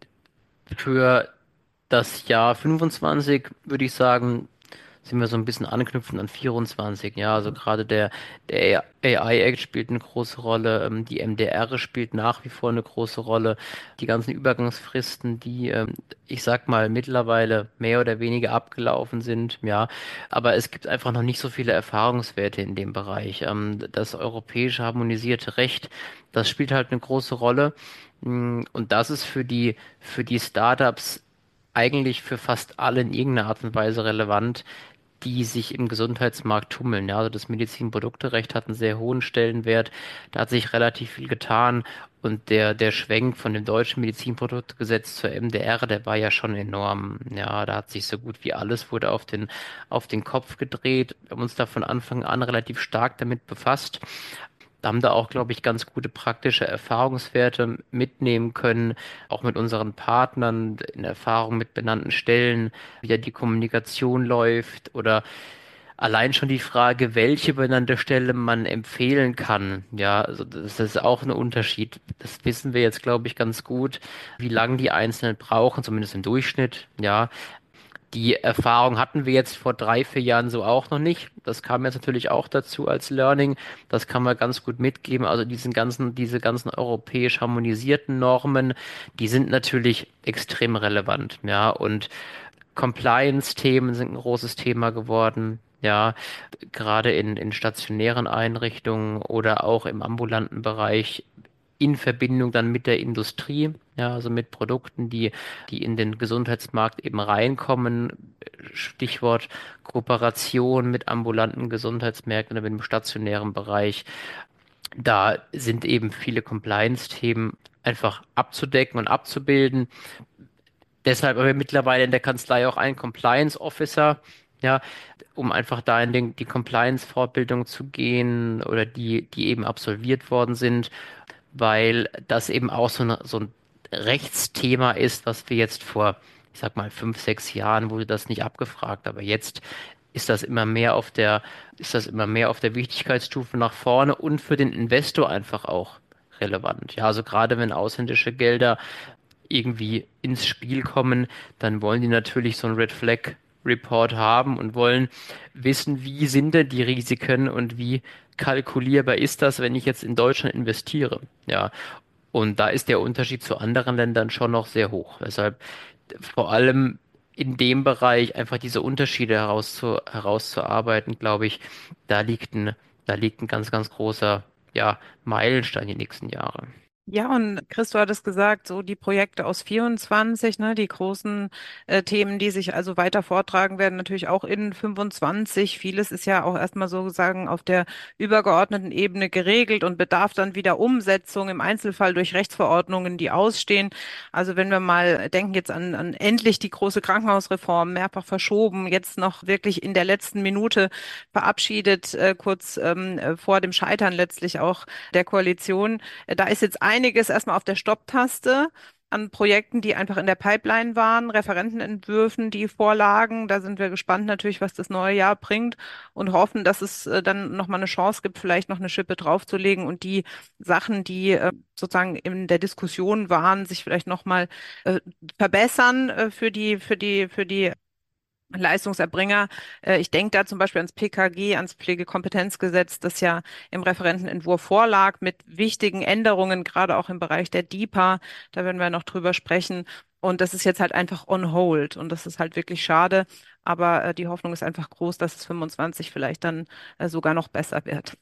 für das Jahr 25 würde ich sagen, sind wir so ein bisschen anknüpfend an 24. Ja, also gerade der AI-Act spielt eine große Rolle, die MDR spielt nach wie vor eine große Rolle, die ganzen Übergangsfristen, die, ich sag mal, mittlerweile mehr oder weniger abgelaufen sind, ja, aber es gibt einfach noch nicht so viele Erfahrungswerte in dem Bereich. Das europäische harmonisierte Recht, das spielt halt eine große Rolle. Und das ist für die Startups eigentlich für fast alle in irgendeiner Art und Weise relevant, die sich im Gesundheitsmarkt tummeln. Ja, also das Medizinprodukterecht hat einen sehr hohen Stellenwert. Da hat sich relativ viel getan. Und der Schwenk von dem deutschen Medizinproduktegesetz zur MDR, der war ja schon enorm. Ja, da hat sich so gut wie alles wurde auf den Kopf gedreht. Wir haben uns da von Anfang an relativ stark damit befasst. Haben da auch, glaube ich, ganz gute praktische Erfahrungswerte mitnehmen können, auch mit unseren Partnern in Erfahrung mit benannten Stellen, wie da die Kommunikation läuft oder allein schon die Frage, welche benannte Stelle man empfehlen kann. Ja, also das ist auch ein Unterschied. Das wissen wir jetzt, glaube ich, ganz gut, wie lange die Einzelnen brauchen, zumindest im Durchschnitt. Ja, die Erfahrung hatten wir jetzt vor 3, 4 Jahren so auch noch nicht. Das kam jetzt natürlich auch dazu als Learning. Das kann man ganz gut mitgeben. Also diese ganzen europäisch harmonisierten Normen, die sind natürlich extrem relevant. Ja, und Compliance-Themen sind ein großes Thema geworden. Ja, gerade in stationären Einrichtungen oder auch im ambulanten Bereich in Verbindung dann mit der Industrie, ja, also mit Produkten, die in den Gesundheitsmarkt eben reinkommen. Stichwort Kooperation mit ambulanten Gesundheitsmärkten oder mit dem stationären Bereich. Da sind eben viele Compliance-Themen einfach abzudecken und abzubilden. Deshalb haben wir mittlerweile in der Kanzlei auch einen Compliance Officer, ja, um einfach da in die Compliance-Fortbildung zu gehen oder die eben absolviert worden sind, weil das eben auch so ein Rechtsthema ist, was wir jetzt vor, ich sag mal, 5, 6 Jahren wurde das nicht abgefragt, aber jetzt ist das immer mehr auf der Wichtigkeitsstufe nach vorne und für den Investor einfach auch relevant. Ja, also gerade wenn ausländische Gelder irgendwie ins Spiel kommen, dann wollen die natürlich so einen Red Flag Report haben und wollen wissen, wie sind denn die Risiken und wie kalkulierbar ist das, wenn ich jetzt in Deutschland investiere. Ja, und da ist der Unterschied zu anderen Ländern schon noch sehr hoch. Deshalb vor allem in dem Bereich einfach diese Unterschiede herauszuarbeiten, glaube ich, da liegt ein ganz, ganz großer, ja, Meilenstein die nächsten Jahre. Ja, und Chris, du hattest gesagt, so die Projekte aus 24, ne, die großen Themen, die sich also weiter vortragen werden, natürlich auch in 25. Vieles ist ja auch erstmal sozusagen auf der übergeordneten Ebene geregelt und bedarf dann wieder Umsetzung im Einzelfall durch Rechtsverordnungen, die ausstehen. Also wenn wir mal denken jetzt an endlich die große Krankenhausreform, mehrfach verschoben, jetzt noch wirklich in der letzten Minute verabschiedet, kurz vor dem Scheitern letztlich auch der Koalition. Da ist jetzt einiges erstmal auf der Stopptaste an Projekten, die einfach in der Pipeline waren, Referentenentwürfen, die vorlagen. Da sind wir gespannt natürlich, was das neue Jahr bringt und hoffen, dass es dann nochmal eine Chance gibt, vielleicht noch eine Schippe draufzulegen und die Sachen, die sozusagen in der Diskussion waren, sich vielleicht nochmal verbessern für die Leistungserbringer. Ich denke da zum Beispiel ans PKG, ans Pflegekompetenzgesetz, das ja im Referentenentwurf vorlag, mit wichtigen Änderungen, gerade auch im Bereich der DiPA. Da werden wir noch drüber sprechen. Und das ist jetzt halt einfach on hold. Und das ist halt wirklich schade. Aber die Hoffnung ist einfach groß, dass es 25 vielleicht dann sogar noch besser wird.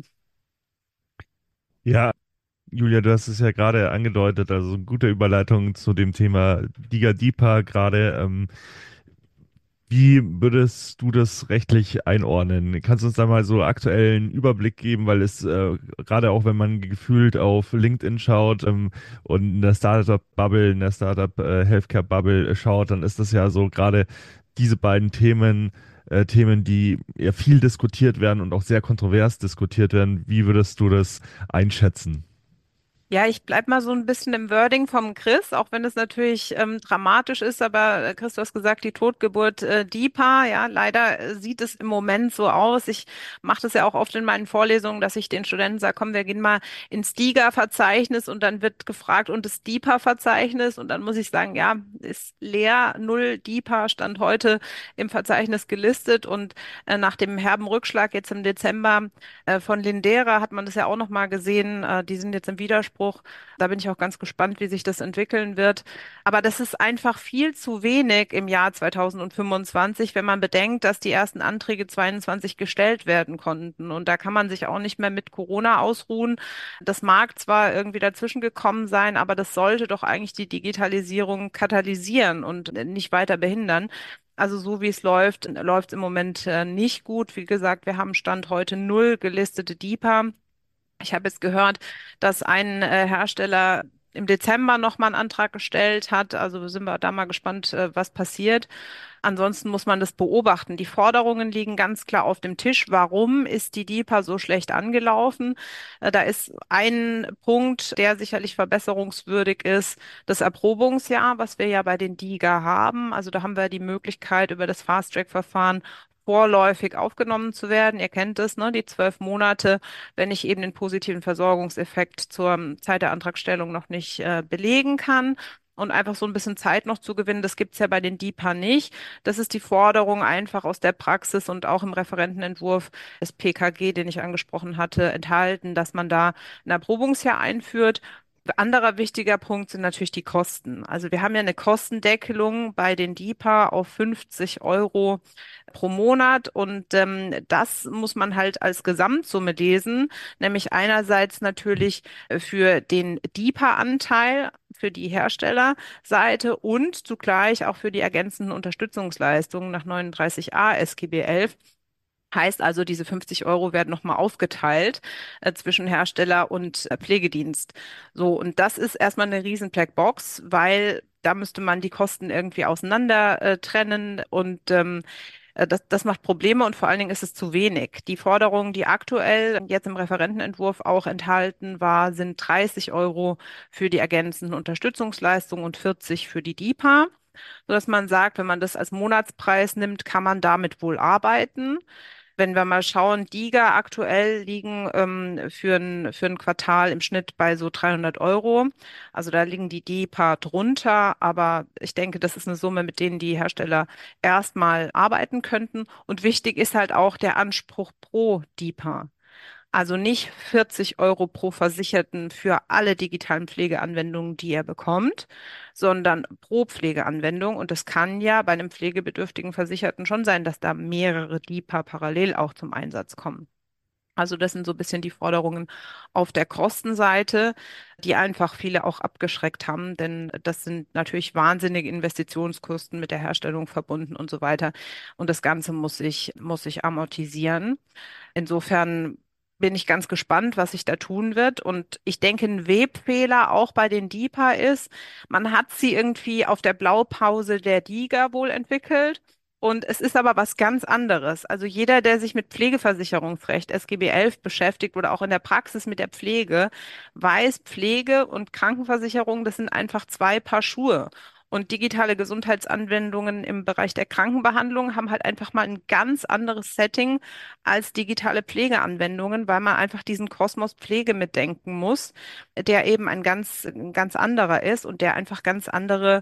Ja, Julia, du hast es ja gerade angedeutet, also eine gute Überleitung zu dem Thema Diga Deepa gerade. Wie würdest du das rechtlich einordnen? Kannst du uns da mal so aktuellen Überblick geben, weil es gerade auch, wenn man gefühlt auf LinkedIn schaut und in der Startup-Bubble, in der Startup-Healthcare-Bubble schaut, dann ist das ja so gerade diese beiden Themen, die ja viel diskutiert werden und auch sehr kontrovers diskutiert werden. Wie würdest du das einschätzen? Ja, ich bleib mal so ein bisschen im Wording vom Chris, auch wenn es natürlich dramatisch ist, aber Chris, du hast gesagt, die Totgeburt DiPA, ja, leider sieht es im Moment so aus. Ich mache das ja auch oft in meinen Vorlesungen, dass ich den Studenten sage, komm, wir gehen mal ins DiGA-Verzeichnis und dann wird gefragt, und das DiPA-Verzeichnis, und dann muss ich sagen, ja, ist leer, null DiPA stand heute im Verzeichnis gelistet, und nach dem herben Rückschlag jetzt im Dezember von Lindera hat man das ja auch noch mal gesehen. Die sind jetzt im Widerspruch. Da bin ich auch ganz gespannt, wie sich das entwickeln wird. Aber das ist einfach viel zu wenig im Jahr 2025, wenn man bedenkt, dass die ersten Anträge 22 gestellt werden konnten. Und da kann man sich auch nicht mehr mit Corona ausruhen. Das mag zwar irgendwie dazwischen gekommen sein, aber das sollte doch eigentlich die Digitalisierung katalysieren und nicht weiter behindern. Also so wie es läuft, läuft es im Moment nicht gut. Wie gesagt, wir haben Stand heute null gelistete DiPA. Ich habe jetzt gehört, dass ein Hersteller im Dezember nochmal einen Antrag gestellt hat. Also sind wir da mal gespannt, was passiert. Ansonsten muss man das beobachten. Die Forderungen liegen ganz klar auf dem Tisch. Warum ist die DiPA so schlecht angelaufen? Da ist ein Punkt, der sicherlich verbesserungswürdig ist, das Erprobungsjahr, was wir ja bei den DiGA haben. Also da haben wir die Möglichkeit, über das Fast-Track-Verfahren vorläufig aufgenommen zu werden. Ihr kennt es, ne? Die 12 Monate, wenn ich eben den positiven Versorgungseffekt zur Zeit der Antragstellung noch nicht belegen kann. Und einfach so ein bisschen Zeit noch zu gewinnen, das gibt's ja bei den DiPA nicht. Das ist die Forderung einfach aus der Praxis und auch im Referentenentwurf des PKG, den ich angesprochen hatte, enthalten, dass man da ein Erprobungsjahr einführt. Anderer wichtiger Punkt sind natürlich die Kosten. Also wir haben ja eine Kostendeckelung bei den DiPA auf 50 € pro Monat, und das muss man halt als Gesamtsumme lesen, nämlich einerseits natürlich für den DiPA-Anteil für die Herstellerseite und zugleich auch für die ergänzenden Unterstützungsleistungen nach 39a SGB 11. Heißt also, diese 50 € werden nochmal aufgeteilt zwischen Hersteller und Pflegedienst. So, und das ist erstmal eine riesen Blackbox, weil da müsste man die Kosten irgendwie auseinander trennen, und das macht Probleme, und vor allen Dingen ist es zu wenig. Die Forderung, die aktuell jetzt im Referentenentwurf auch enthalten war, sind 30 € für die ergänzenden Unterstützungsleistungen und 40 für die DiPA, sodass man sagt, wenn man das als Monatspreis nimmt, kann man damit wohl arbeiten. Wenn wir mal schauen, DiGA aktuell liegen für ein Quartal im Schnitt bei so 300 €. Also da liegen die DiPA drunter, aber ich denke, das ist eine Summe, mit denen die Hersteller erstmal arbeiten könnten. Und wichtig ist halt auch der Anspruch pro DiPA. Also nicht 40 € pro Versicherten für alle digitalen Pflegeanwendungen, die er bekommt, sondern pro Pflegeanwendung. Und es kann ja bei einem pflegebedürftigen Versicherten schon sein, dass da mehrere DiPA parallel auch zum Einsatz kommen. Also das sind so ein bisschen die Forderungen auf der Kostenseite, die einfach viele auch abgeschreckt haben, denn das sind natürlich wahnsinnige Investitionskosten mit der Herstellung verbunden und so weiter. Und das Ganze muss sich amortisieren. Insofern bin ich ganz gespannt, was sich da tun wird. Und ich denke, ein Webfehler auch bei den DiPA ist, man hat sie irgendwie auf der Blaupause der DiGA wohl entwickelt. Und es ist aber was ganz anderes. Also jeder, der sich mit Pflegeversicherungsrecht, SGB 11 beschäftigt oder auch in der Praxis mit der Pflege, weiß, Pflege und Krankenversicherung, das sind einfach zwei Paar Schuhe. Und digitale Gesundheitsanwendungen im Bereich der Krankenbehandlung haben halt einfach mal ein ganz anderes Setting als digitale Pflegeanwendungen, weil man einfach diesen Kosmos Pflege mitdenken muss, der eben ein ganz anderer ist und der einfach ganz andere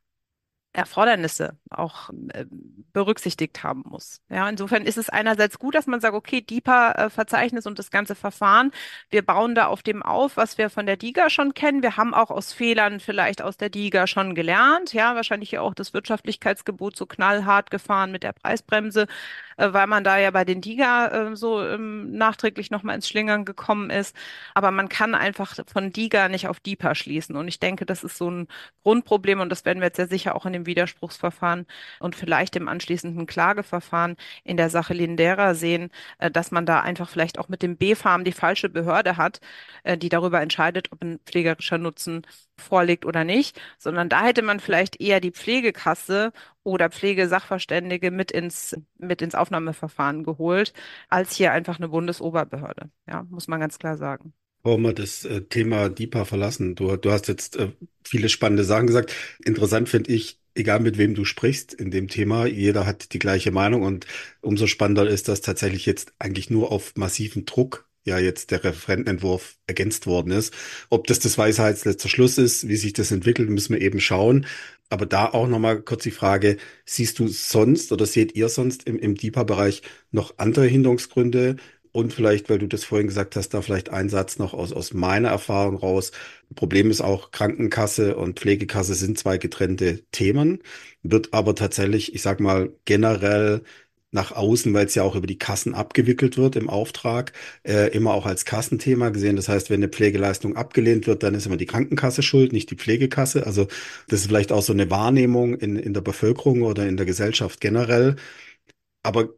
Erfordernisse auch berücksichtigt haben muss. Ja, insofern ist es einerseits gut, dass man sagt, okay, DiPA-Verzeichnis und das ganze Verfahren, wir bauen da auf dem auf, was wir von der DiGA schon kennen. Wir haben auch aus Fehlern vielleicht aus der DiGA schon gelernt. Ja, wahrscheinlich ja auch das Wirtschaftlichkeitsgebot so knallhart gefahren mit der Preisbremse. weil man da ja bei den DiGA so nachträglich nochmal ins Schlingern gekommen ist. Aber man kann einfach von DiGA nicht auf DiPA schließen. Und ich denke, das ist so ein Grundproblem und das werden wir jetzt sehr sicher auch in dem Widerspruchsverfahren und vielleicht im anschließenden Klageverfahren in der Sache Lindera sehen, dass man da einfach vielleicht auch mit dem BfArM die falsche Behörde hat, die darüber entscheidet, ob ein pflegerischer Nutzen vorliegt oder nicht, sondern da hätte man vielleicht eher die Pflegekasse oder Pflegesachverständige mit ins Aufnahmeverfahren geholt, als hier einfach eine Bundesoberbehörde. Ja, muss man ganz klar sagen. Wollen wir das Thema DIPA verlassen? Du hast jetzt viele spannende Sachen gesagt. Interessant finde ich, egal mit wem du sprichst in dem Thema, jeder hat die gleiche Meinung und umso spannender ist, dass tatsächlich jetzt eigentlich nur auf massiven Druck ja jetzt der Referentenentwurf ergänzt worden ist. Ob das Weisheitsletzter Schluss ist, wie sich das entwickelt, müssen wir eben schauen. Aber da auch nochmal kurz die Frage, siehst du sonst oder seht ihr sonst im DIPA-Bereich noch andere Hinderungsgründe? Und vielleicht, weil du das vorhin gesagt hast, da vielleicht ein Satz noch aus meiner Erfahrung raus. Problem ist auch, Krankenkasse und Pflegekasse sind zwei getrennte Themen, wird aber tatsächlich, ich sag mal, generell nach außen, weil es ja auch über die Kassen abgewickelt wird im Auftrag, immer auch als Kassenthema gesehen. Das heißt, wenn eine Pflegeleistung abgelehnt wird, dann ist immer die Krankenkasse schuld, nicht die Pflegekasse. Also das ist vielleicht auch so eine Wahrnehmung in der Bevölkerung oder in der Gesellschaft generell. Aber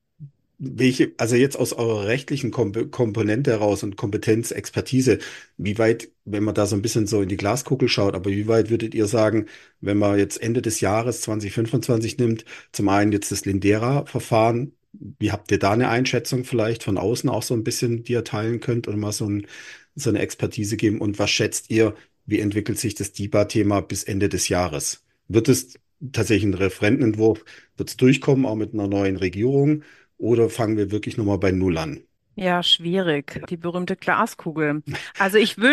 also jetzt aus eurer rechtlichen Komponente heraus und Kompetenz, Expertise, wie weit, wenn man da so ein bisschen so in die Glaskugel schaut, aber wie weit würdet ihr sagen, wenn man jetzt Ende des Jahres 2025 nimmt, zum einen jetzt das Lindera-Verfahren, wie habt ihr da eine Einschätzung vielleicht von außen auch so ein bisschen, die ihr teilen könnt und mal so eine Expertise geben? Und was schätzt ihr, wie entwickelt sich das DiBa-Thema bis Ende des Jahres? Wird es tatsächlich ein Referentenentwurf, wird es durchkommen, auch mit einer neuen Regierung? Oder fangen wir wirklich nochmal bei Null an? Ja, schwierig. Die berühmte Glaskugel. Also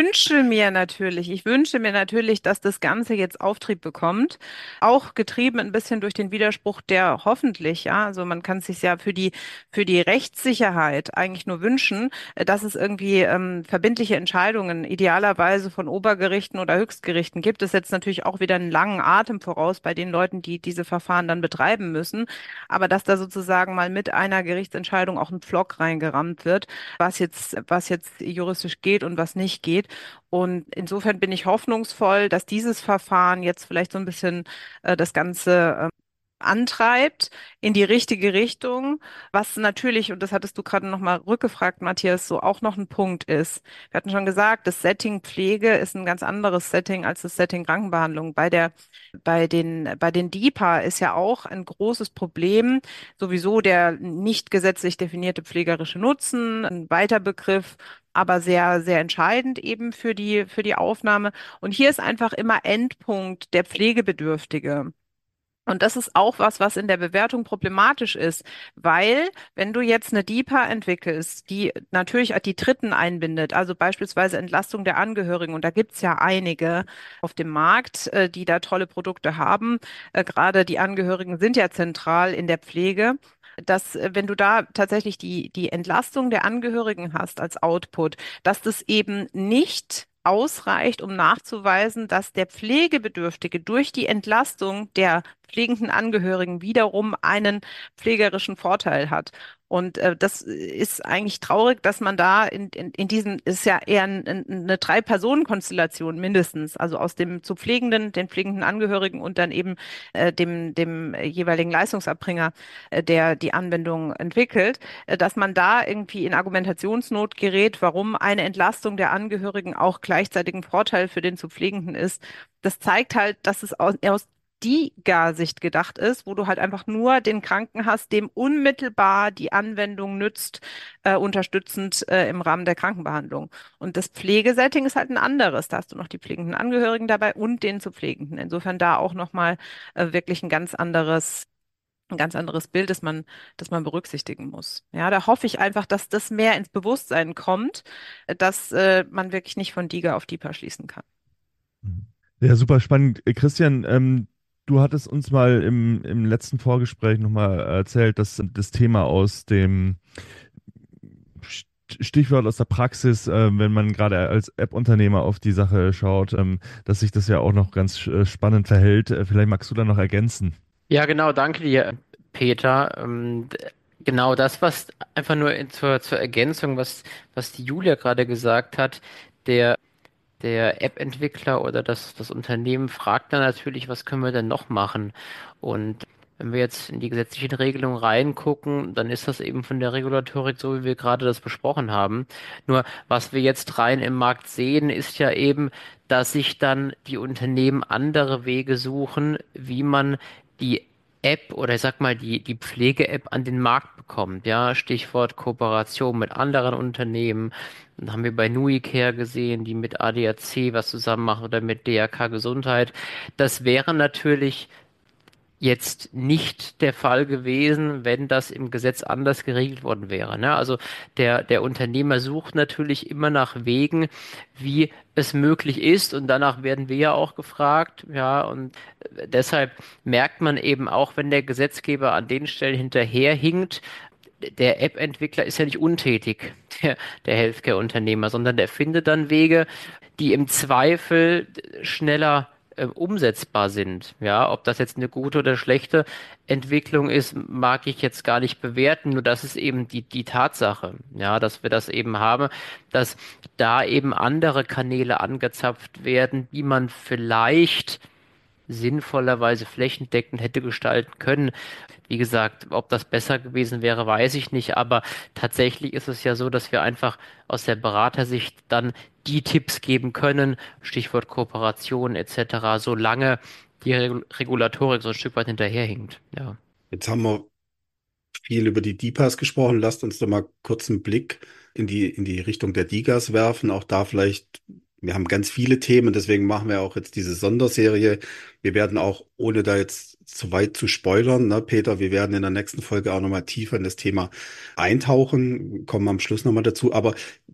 ich wünsche mir natürlich, dass das Ganze jetzt Auftrieb bekommt. Auch getrieben ein bisschen durch den Widerspruch, der hoffentlich, ja, also man kann es sich ja für die Rechtssicherheit eigentlich nur wünschen, dass es irgendwie verbindliche Entscheidungen idealerweise von Obergerichten oder Höchstgerichten gibt. Das setzt natürlich auch wieder einen langen Atem voraus bei den Leuten, die diese Verfahren dann betreiben müssen. Aber dass da sozusagen mal mit einer Gerichtsentscheidung auch ein Pflock reingerammt wird, was jetzt juristisch geht und was nicht geht. Und insofern bin ich hoffnungsvoll, dass dieses Verfahren jetzt vielleicht so ein bisschen das Ganze antreibt in die richtige Richtung, was natürlich, und das hattest du gerade noch mal rückgefragt, Matthias, so auch noch ein Punkt ist. Wir hatten schon gesagt, das Setting Pflege ist ein ganz anderes Setting als das Setting Krankenbehandlung. Bei den DiPA ist ja auch ein großes Problem, sowieso der nicht gesetzlich definierte pflegerische Nutzen, ein weiter Begriff, aber sehr, sehr entscheidend eben für die Aufnahme. Und hier ist einfach immer Endpunkt der Pflegebedürftige. Und das ist auch was in der Bewertung problematisch ist, weil wenn du jetzt eine DiPA entwickelst, die natürlich auch die Dritten einbindet, also beispielsweise Entlastung der Angehörigen, und da gibt's ja einige auf dem Markt, die da tolle Produkte haben. Gerade die Angehörigen sind ja zentral in der Pflege. Dass, wenn du da tatsächlich die Entlastung der Angehörigen hast als Output, dass das eben nicht ausreicht, um nachzuweisen, dass der Pflegebedürftige durch die Entlastung der pflegenden Angehörigen wiederum einen pflegerischen Vorteil hat. Und das ist eigentlich traurig, dass man da in diesen, ist ja eher eine Drei-Personen-Konstellation mindestens, also aus dem zu Pflegenden, den pflegenden Angehörigen und dann eben dem jeweiligen Leistungsabbringer, der die Anwendung entwickelt, dass man da irgendwie in Argumentationsnot gerät, warum eine Entlastung der Angehörigen auch gleichzeitig ein Vorteil für den zu Pflegenden ist. Das zeigt halt, dass es aus die Gar-Sicht gedacht ist, wo du halt einfach nur den Kranken hast, dem unmittelbar die Anwendung nützt, unterstützend im Rahmen der Krankenbehandlung. Und das Pflegesetting ist halt ein anderes. Da hast du noch die pflegenden Angehörigen dabei und den zu Pflegenden. Insofern da auch nochmal wirklich ein ganz anderes Bild, das man berücksichtigen muss. Ja, da hoffe ich einfach, dass das mehr ins Bewusstsein kommt, dass man wirklich nicht von DiGA auf DiPA schließen kann. Ja, super spannend. Christian, du hattest uns mal im letzten Vorgespräch nochmal erzählt, dass das Thema aus dem Stichwort aus der Praxis, wenn man gerade als App-Unternehmer auf die Sache schaut, dass sich das ja auch noch ganz spannend verhält. Vielleicht magst du da noch ergänzen. Ja, genau, danke dir, Peter. Genau das, was einfach nur zur Ergänzung, was die Julia gerade gesagt hat, der Der App-Entwickler oder das Unternehmen fragt dann natürlich, was können wir denn noch machen? Und wenn wir jetzt in die gesetzlichen Regelungen reingucken, dann ist das eben von der Regulatorik so, wie wir gerade das besprochen haben. Nur was wir jetzt rein im Markt sehen, ist ja eben, dass sich dann die Unternehmen andere Wege suchen, wie man die App oder ich sag mal die Pflege-App an den Markt bekommt. Ja, Stichwort Kooperation mit anderen Unternehmen. Dann haben wir bei NuiCare gesehen, die mit ADAC was zusammen machen oder mit DRK Gesundheit. Das wäre natürlich jetzt nicht der Fall gewesen, wenn das im Gesetz anders geregelt worden wäre. Ne? Also der Unternehmer sucht natürlich immer nach Wegen, wie es möglich ist, und danach werden wir ja auch gefragt. Ja, und deshalb merkt man eben auch, wenn der Gesetzgeber an den Stellen hinterherhinkt, der App-Entwickler ist ja nicht untätig, der Healthcare-Unternehmer, sondern der findet dann Wege, die im Zweifel schneller umsetzbar sind. Ja, ob das jetzt eine gute oder schlechte Entwicklung ist, mag ich jetzt gar nicht bewerten. Nur das ist eben die Tatsache, ja, dass wir das eben haben, dass da eben andere Kanäle angezapft werden, die man vielleicht sinnvollerweise flächendeckend hätte gestalten können. Wie gesagt, ob das besser gewesen wäre, weiß ich nicht, aber tatsächlich ist es ja so, dass wir einfach aus der Beratersicht dann die Tipps geben können, Stichwort Kooperation etc., solange die Regulatorik so ein Stück weit hinterherhinkt. Ja. Jetzt haben wir viel über die DiPAs gesprochen. Lasst uns doch mal kurz einen Blick in die Richtung der DiGAs werfen. Auch da vielleicht, wir haben ganz viele Themen, deswegen machen wir auch jetzt diese Sonderserie. Wir werden auch, ohne da jetzt zu weit zu spoilern, ne, Peter, wir werden in der nächsten Folge auch nochmal tiefer in das Thema eintauchen, kommen am Schluss nochmal dazu. Aber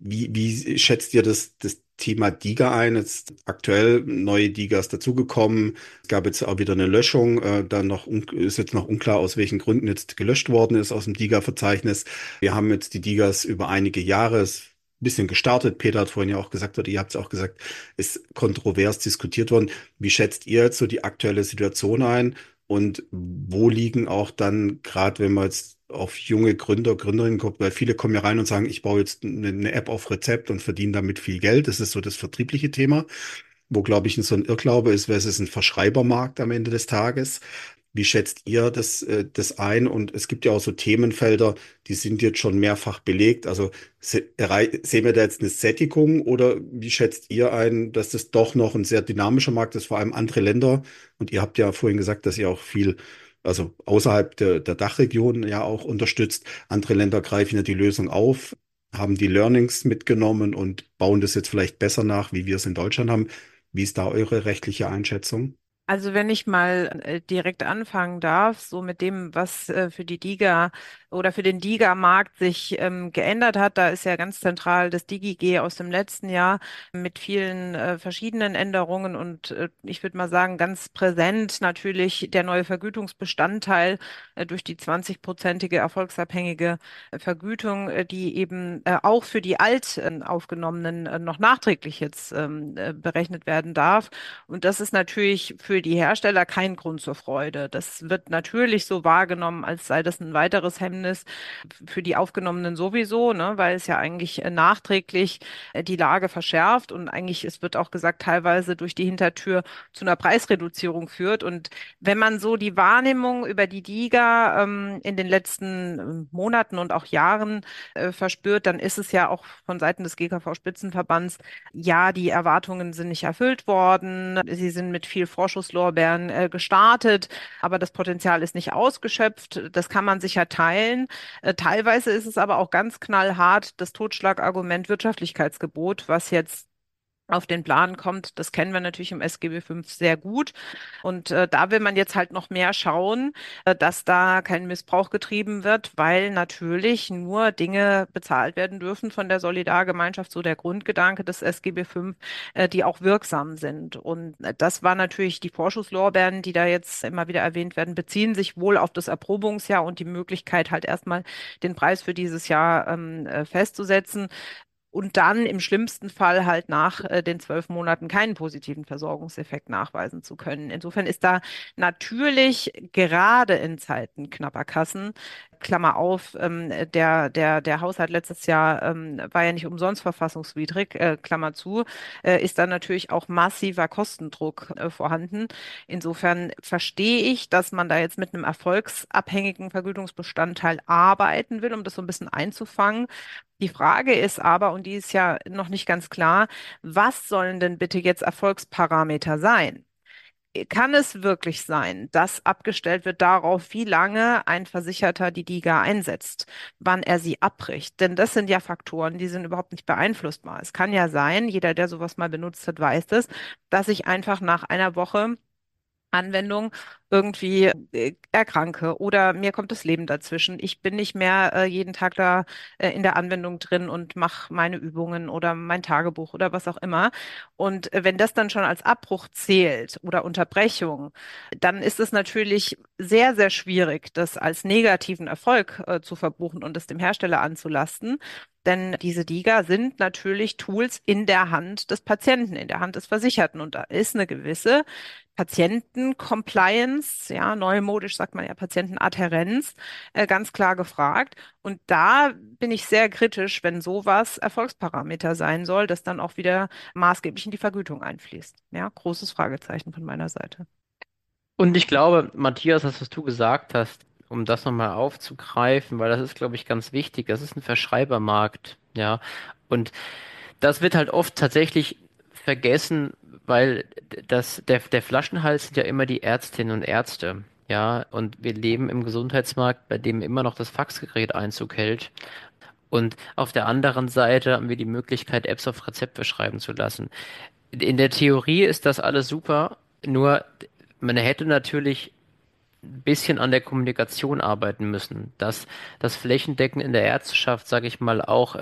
wie schätzt ihr das Thema DiGA ein? Jetzt aktuell neue DiGAs dazugekommen. Es gab jetzt auch wieder eine Löschung. Dann noch ist jetzt noch unklar, aus welchen Gründen jetzt gelöscht worden ist aus dem DiGA-Verzeichnis. Wir haben jetzt die DiGAs über einige Jahre ein bisschen gestartet. Peter hat vorhin ja auch gesagt, oder ihr habt es auch gesagt, ist kontrovers diskutiert worden. Wie schätzt ihr jetzt so die aktuelle Situation ein? Und wo liegen auch dann, gerade wenn man jetzt auf junge Gründer, Gründerinnen guckt, weil viele kommen ja rein und sagen, ich baue jetzt eine App auf Rezept und verdiene damit viel Geld. Das ist so das vertriebliche Thema, wo, glaube ich, so ein Irrglaube ist, weil es ist ein Verschreibermarkt am Ende des Tages. Wie schätzt ihr das ein? Und es gibt ja auch so Themenfelder, die sind jetzt schon mehrfach belegt. Also sehen wir da jetzt eine Sättigung oder wie schätzt ihr ein, dass das doch noch ein sehr dynamischer Markt ist, vor allem andere Länder? Und ihr habt ja vorhin gesagt, dass ihr auch viel, also außerhalb der Dachregion ja auch unterstützt. Andere Länder greifen ja die Lösung auf, haben die Learnings mitgenommen und bauen das jetzt vielleicht besser nach, wie wir es in Deutschland haben. Wie ist da eure rechtliche Einschätzung? Also wenn ich mal direkt anfangen darf, so mit dem, was für die DiGA oder für den DiGA-Markt sich geändert hat, da ist ja ganz zentral das DigiG aus dem letzten Jahr mit vielen verschiedenen Änderungen und ich würde mal sagen, ganz präsent natürlich der neue Vergütungsbestandteil durch die 20-prozentige erfolgsabhängige Vergütung, die eben auch für die alt aufgenommenen noch nachträglich jetzt berechnet werden darf. Und das ist natürlich für die Hersteller kein Grund zur Freude. Das wird natürlich so wahrgenommen, als sei das ein weiteres Hemmnis für die Aufgenommenen sowieso, ne, weil es ja eigentlich nachträglich die Lage verschärft und eigentlich, es wird auch gesagt, teilweise durch die Hintertür zu einer Preisreduzierung führt. Und wenn man so die Wahrnehmung über die DiGA in den letzten Monaten und auch Jahren verspürt, dann ist es ja auch von Seiten des GKV-Spitzenverbands, ja, die Erwartungen sind nicht erfüllt worden. Sie sind mit viel Vorschusslorbeeren gestartet, aber das Potenzial ist nicht ausgeschöpft. Das kann man sicher teilen. Teilweise ist es aber auch ganz knallhart das Totschlagargument Wirtschaftlichkeitsgebot, was jetzt auf den Plan kommt. Das kennen wir natürlich im SGB V sehr gut. Und da will man jetzt halt noch mehr schauen, dass da kein Missbrauch getrieben wird, weil natürlich nur Dinge bezahlt werden dürfen von der Solidargemeinschaft, so der Grundgedanke des SGB V, die auch wirksam sind. Und das war natürlich die Vorschusslorbeeren, die da jetzt immer wieder erwähnt werden, beziehen sich wohl auf das Erprobungsjahr und die Möglichkeit halt erstmal den Preis für dieses Jahr festzusetzen und dann im schlimmsten Fall halt nach den 12 Monaten keinen positiven Versorgungseffekt nachweisen zu können. Insofern ist da natürlich gerade in Zeiten knapper Kassen Klammer auf, der Haushalt letztes Jahr war ja nicht umsonst verfassungswidrig, Klammer zu, ist dann natürlich auch massiver Kostendruck vorhanden. Insofern verstehe ich, dass man da jetzt mit einem erfolgsabhängigen Vergütungsbestandteil arbeiten will, um das so ein bisschen einzufangen. Die Frage ist aber, und die ist ja noch nicht ganz klar, was sollen denn bitte jetzt Erfolgsparameter sein? Kann es wirklich sein, dass abgestellt wird darauf, wie lange ein Versicherter die DiGA einsetzt, wann er sie abbricht? Denn das sind ja Faktoren, die sind überhaupt nicht beeinflussbar. Es kann ja sein, jeder, der sowas mal benutzt hat, weiß es, dass ich einfach nach einer Woche Anwendung irgendwie erkranke oder mir kommt das Leben dazwischen. Ich bin nicht mehr jeden Tag da in der Anwendung drin und mache meine Übungen oder mein Tagebuch oder was auch immer. Und wenn das dann schon als Abbruch zählt oder Unterbrechung, dann ist es natürlich sehr, sehr schwierig, das als negativen Erfolg zu verbuchen und es dem Hersteller anzulasten. Denn diese DiGA sind natürlich Tools in der Hand des Patienten, in der Hand des Versicherten. Und da ist eine gewisse Patienten-Compliance, ja, neumodisch sagt man ja Patientenadhärenz, ganz klar gefragt. Und da bin ich sehr kritisch, wenn sowas Erfolgsparameter sein soll, das dann auch wieder maßgeblich in die Vergütung einfließt. Ja, großes Fragezeichen von meiner Seite. Und ich glaube, Matthias, das, was du gesagt hast, um das nochmal aufzugreifen, weil das ist, glaube ich, ganz wichtig, das ist ein Verschreibermarkt, ja. Und das wird halt oft tatsächlich vergessen, weil der Flaschenhals sind ja immer die Ärztinnen und Ärzte, ja. Und wir leben im Gesundheitsmarkt, bei dem immer noch das Faxgerät Einzug hält. Und auf der anderen Seite haben wir die Möglichkeit, Apps auf Rezept verschreiben zu lassen. In der Theorie ist das alles super, nur man hätte natürlich ein bisschen an der Kommunikation arbeiten müssen, dass das Flächendeckend in der Ärzteschaft, sage ich mal, auch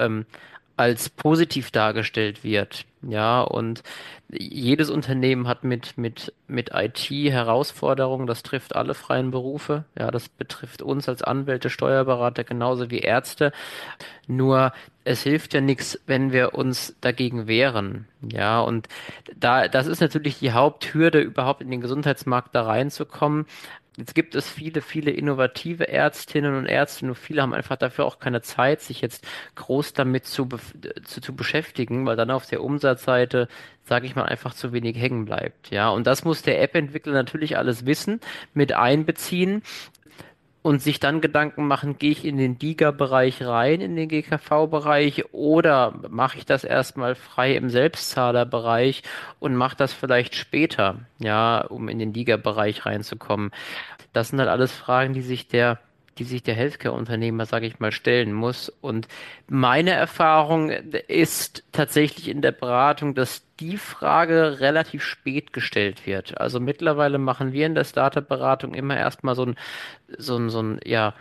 als positiv dargestellt wird. Ja, und jedes Unternehmen hat mit IT Herausforderungen, das trifft alle freien Berufe. Ja, das betrifft uns als Anwälte, Steuerberater genauso wie Ärzte. Nur es hilft ja nichts, wenn wir uns dagegen wehren. Ja, und das ist natürlich die Haupthürde, überhaupt in den Gesundheitsmarkt da reinzukommen. Jetzt gibt es viele, viele innovative Ärztinnen und Ärzte, nur viele haben einfach dafür auch keine Zeit, sich jetzt groß damit zu beschäftigen, weil dann auf der Umsatzseite, sage ich mal, einfach zu wenig hängen bleibt. Ja, und das muss der App-Entwickler natürlich alles wissen, mit einbeziehen und sich dann Gedanken machen, gehe ich in den DiGA-Bereich rein, in den GKV-Bereich oder mache ich das erstmal frei im Selbstzahlerbereich und mache das vielleicht später, ja, um in den DiGA-Bereich reinzukommen. Das sind halt alles Fragen, die sich der Healthcare-Unternehmer, sage ich mal, stellen muss. Und meine Erfahrung ist tatsächlich in der Beratung, dass die Frage relativ spät gestellt wird. Also mittlerweile machen wir in der Startup-Beratung immer erstmal so ein ja,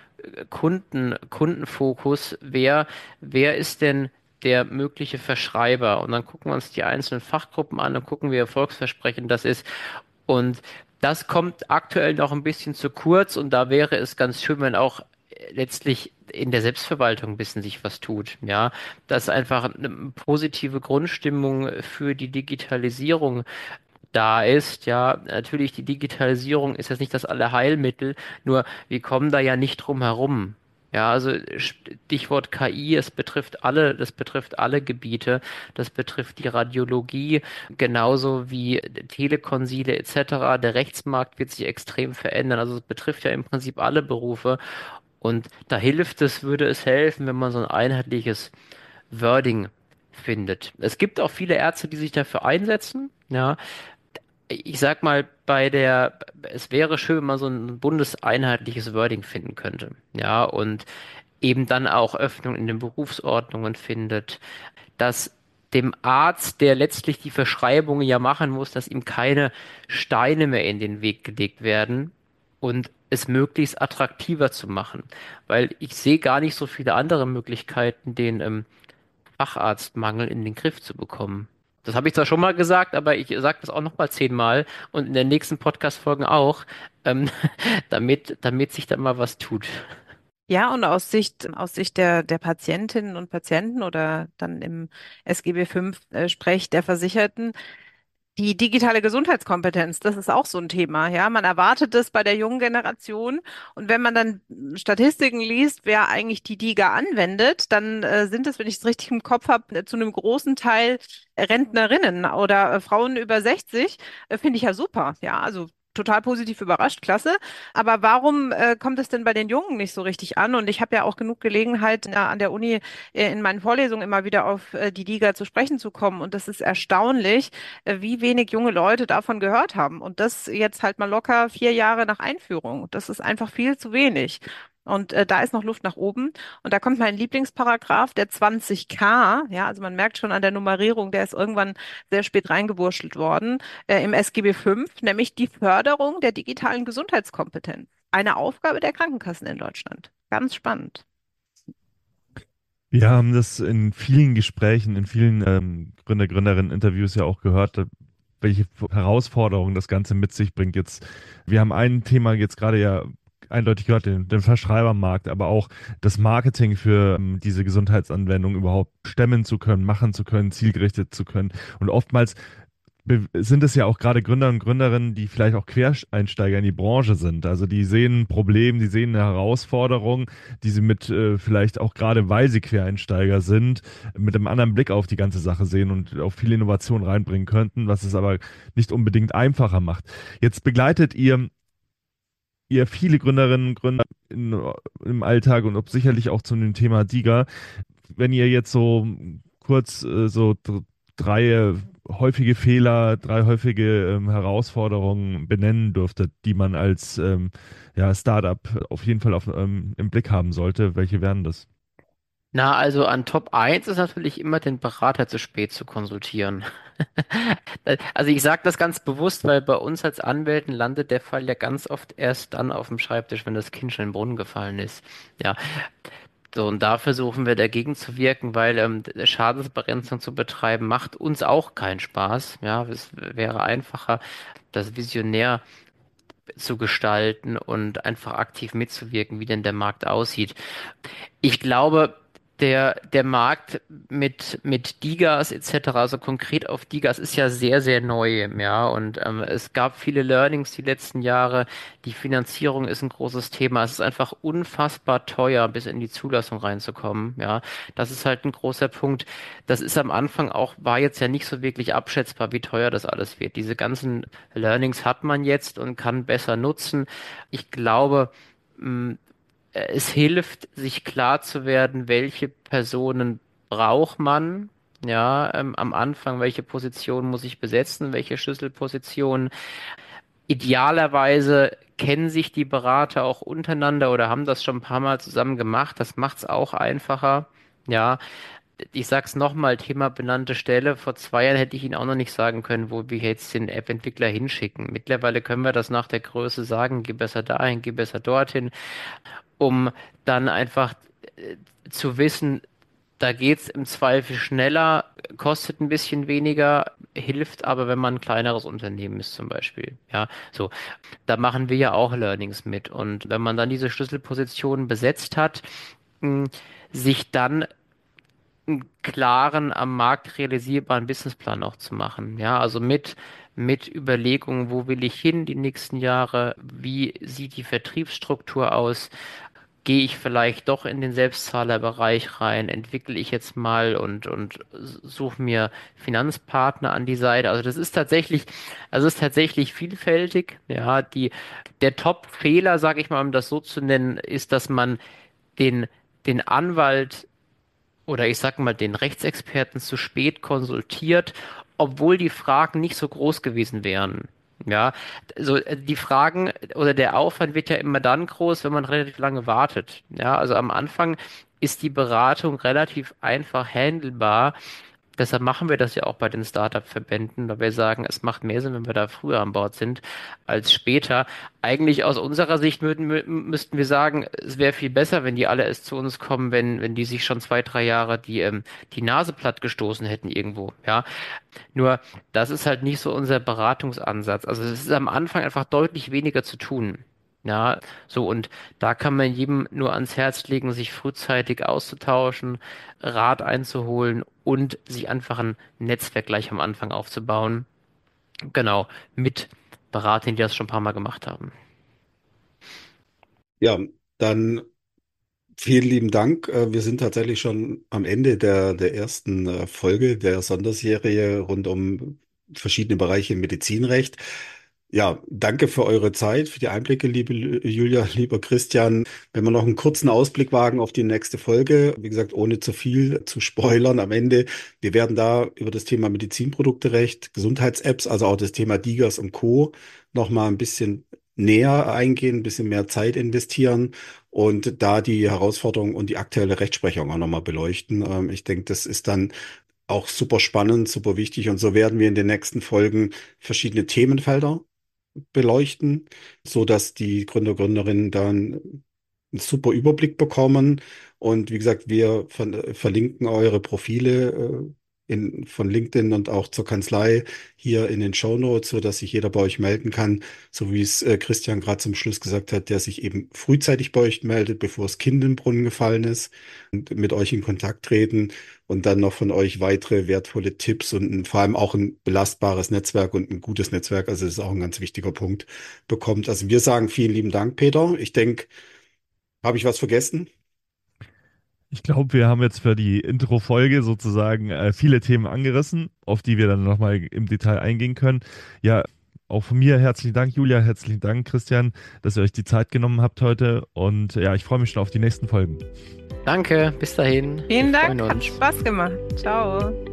Kundenfokus. Wer ist denn der mögliche Verschreiber? Und dann gucken wir uns die einzelnen Fachgruppen an und gucken, wie erfolgsversprechend das ist. Und das kommt aktuell noch ein bisschen zu kurz und da wäre es ganz schön, wenn auch letztlich in der Selbstverwaltung ein bisschen sich was tut, ja, dass einfach eine positive Grundstimmung für die Digitalisierung da ist, ja, natürlich die Digitalisierung ist jetzt nicht das Allerheilmittel, nur wir kommen da ja nicht drum herum. Ja, also Stichwort KI, das betrifft alle Gebiete, das betrifft die Radiologie, genauso wie Telekonsile etc. Der Rechtsmarkt wird sich extrem verändern, also es betrifft ja im Prinzip alle Berufe und da würde es helfen, wenn man so ein einheitliches Wording findet. Es gibt auch viele Ärzte, die sich dafür einsetzen, ja, ich sag mal, es wäre schön, wenn man so ein bundeseinheitliches Wording finden könnte. Ja, und eben dann auch Öffnung in den Berufsordnungen findet, dass dem Arzt, der letztlich die Verschreibungen ja machen muss, dass ihm keine Steine mehr in den Weg gelegt werden und es möglichst attraktiver zu machen. Weil ich sehe gar nicht so viele andere Möglichkeiten, den Facharztmangel in den Griff zu bekommen. Das habe ich zwar schon mal gesagt, aber ich sage das auch noch mal 10-mal und in den nächsten Podcast-Folgen auch, ähm, damit sich da mal was tut. Ja, und aus Sicht der Patientinnen und Patienten oder dann im SGB V Sprech der Versicherten, Die digitale Gesundheitskompetenz, das ist auch so ein Thema. Ja, man erwartet das bei der jungen Generation. Und wenn man dann Statistiken liest, wer eigentlich die DiGA anwendet, dann sind es, wenn ich es richtig im Kopf habe, zu einem großen Teil Rentnerinnen oder Frauen über 60. Finde ich ja super. Ja, also total positiv überrascht, klasse. Aber warum kommt es denn bei den Jungen nicht so richtig an? Und ich habe ja auch genug Gelegenheit, an der Uni in meinen Vorlesungen immer wieder auf die DiGA zu sprechen zu kommen. Und das ist erstaunlich, wie wenig junge Leute davon gehört haben. Und das jetzt halt mal locker 4 Jahre nach Einführung. Das ist einfach viel zu wenig. Und da ist noch Luft nach oben. Und da kommt mein Lieblingsparagraph, der 20k. Ja, also man merkt schon an der Nummerierung, der ist irgendwann sehr spät reingewurschtelt worden, im SGB V, nämlich die Förderung der digitalen Gesundheitskompetenz. Eine Aufgabe der Krankenkassen in Deutschland. Ganz spannend. Wir haben das in vielen Gesprächen, in vielen Gründerinnen-Interviews ja auch gehört, welche Herausforderungen das Ganze mit sich bringt. Jetzt, wir haben ein Thema jetzt gerade ja eindeutig gehört, den Verschreibermarkt, aber auch das Marketing für diese Gesundheitsanwendung überhaupt stemmen zu können, machen zu können, zielgerichtet zu können. Und oftmals sind es ja auch gerade Gründer und Gründerinnen, die vielleicht auch Quereinsteiger in die Branche sind. Also die sehen ein Problem, die sehen eine Herausforderung, die sie mit vielleicht auch gerade, weil sie Quereinsteiger sind, mit einem anderen Blick auf die ganze Sache sehen und auf viel Innovation reinbringen könnten, was es aber nicht unbedingt einfacher macht. Jetzt begleitet ihr viele Gründerinnen und Gründer im Alltag und ob sicherlich auch zu dem Thema DiGA. Wenn ihr jetzt so kurz drei häufige Fehler, drei häufige Herausforderungen benennen dürftet, die man als ja, Startup auf jeden Fall im Blick haben sollte, welche wären das? Na, also an Top eins ist natürlich immer den Berater zu spät zu konsultieren. Also ich sage das ganz bewusst, weil bei uns als Anwälten landet der Fall ja ganz oft erst dann auf dem Schreibtisch, wenn das Kind schon in den Brunnen gefallen ist. Ja, so und da versuchen wir dagegen zu wirken, weil Schadensbegrenzung zu betreiben macht uns auch keinen Spaß. Ja, es wäre einfacher, das visionär zu gestalten und einfach aktiv mitzuwirken, wie denn der Markt aussieht. Ich glaube, der Markt mit Digas etc., also konkret auf Digas, ist ja sehr, sehr neu, ja. Und es gab viele Learnings die letzten Jahre. Die Finanzierung ist ein großes Thema. Es ist einfach unfassbar teuer, bis in die Zulassung reinzukommen, ja. Das ist halt ein großer Punkt. Das ist am Anfang auch, war jetzt ja nicht so wirklich abschätzbar, wie teuer das alles wird. Diese ganzen Learnings hat man jetzt und kann besser nutzen. Ich glaube, es hilft, sich klar zu werden, welche Personen braucht man. Ja, am Anfang, welche Position muss ich besetzen, welche Schlüsselposition. Idealerweise kennen sich die Berater auch untereinander oder haben das schon ein paar Mal zusammen gemacht. Das macht es auch einfacher. Ja, ich sag's nochmal, Thema benannte Stelle. Vor 2 Jahren hätte ich Ihnen auch noch nicht sagen können, wo wir jetzt den App-Entwickler hinschicken. Mittlerweile können wir das nach der Größe sagen, geh besser dahin, geh besser dorthin, um dann einfach zu wissen, da geht's im Zweifel schneller, kostet ein bisschen weniger, hilft aber, wenn man ein kleineres Unternehmen ist zum Beispiel. Ja, so, da machen wir ja auch Learnings mit. Und wenn man dann diese Schlüsselpositionen besetzt hat, mh, sich dann einen klaren, am Markt realisierbaren Businessplan auch zu machen. Ja, also mit Überlegungen, wo will ich hin die nächsten Jahre, wie sieht die Vertriebsstruktur aus, gehe ich vielleicht doch in den Selbstzahlerbereich rein, entwickle ich jetzt mal und suche mir Finanzpartner an die Seite. Also es ist tatsächlich vielfältig. Ja, der Top-Fehler, sage ich mal, um das so zu nennen, ist, dass man den, den Anwalt oder ich sag mal den Rechtsexperten zu spät konsultiert, obwohl die Fragen nicht so groß gewesen wären. Ja, also die Fragen oder der Aufwand wird ja immer dann groß, wenn man relativ lange wartet. Ja, also am Anfang ist die Beratung relativ einfach handelbar. Deshalb machen wir das ja auch bei den Startup-Verbänden, weil wir sagen, es macht mehr Sinn, wenn wir da früher an Bord sind als später. Eigentlich aus unserer Sicht müssten wir sagen, es wäre viel besser, wenn die alle erst zu uns kommen, wenn die sich schon 2, 3 Jahre die Nase platt gestoßen hätten irgendwo. Ja, nur das ist halt nicht so unser Beratungsansatz. Also es ist am Anfang einfach deutlich weniger zu tun. Ja, so und da kann man jedem nur ans Herz legen, sich frühzeitig auszutauschen, Rat einzuholen und sich einfach ein Netzwerk gleich am Anfang aufzubauen. Genau, mit Beratern, die das schon ein paar Mal gemacht haben. Ja, dann vielen lieben Dank. Wir sind tatsächlich schon am Ende der ersten Folge der Sonderserie rund um verschiedene Bereiche im Medizinrecht. Ja, danke für eure Zeit, für die Einblicke, liebe Julia, lieber Christian. Wenn wir noch einen kurzen Ausblick wagen auf die nächste Folge, wie gesagt, ohne zu viel zu spoilern am Ende. Wir werden da über das Thema Medizinprodukterecht, Gesundheits-Apps, also auch das Thema DiGAs und Co. noch mal ein bisschen näher eingehen, ein bisschen mehr Zeit investieren und da die Herausforderungen und die aktuelle Rechtsprechung auch nochmal beleuchten. Ich denke, das ist dann auch super spannend, super wichtig. Und so werden wir in den nächsten Folgen verschiedene Themenfelder beleuchten, so dass die Gründer, Gründerinnen dann einen super Überblick bekommen. Und wie gesagt, wir verlinken eure Profile von LinkedIn und auch zur Kanzlei hier in den Shownotes, so dass sich jeder bei euch melden kann, so wie es Christian gerade zum Schluss gesagt hat, der sich eben frühzeitig bei euch meldet, bevor das Kind in den Brunnen gefallen ist, und mit euch in Kontakt treten und dann noch von euch weitere wertvolle Tipps und vor allem auch ein belastbares Netzwerk und ein gutes Netzwerk, also das ist auch ein ganz wichtiger Punkt, bekommt. Also wir sagen vielen lieben Dank, Peter. Ich denke, habe ich was vergessen? Ich glaube, wir haben jetzt für die Intro-Folge sozusagen viele Themen angerissen, auf die wir dann nochmal im Detail eingehen können. Ja, auch von mir herzlichen Dank, Julia, herzlichen Dank, Christian, dass ihr euch die Zeit genommen habt heute. Und ja, ich freue mich schon auf die nächsten Folgen. Danke, bis dahin. Vielen Wir Dank, freuen hat uns. Spaß gemacht. Ciao.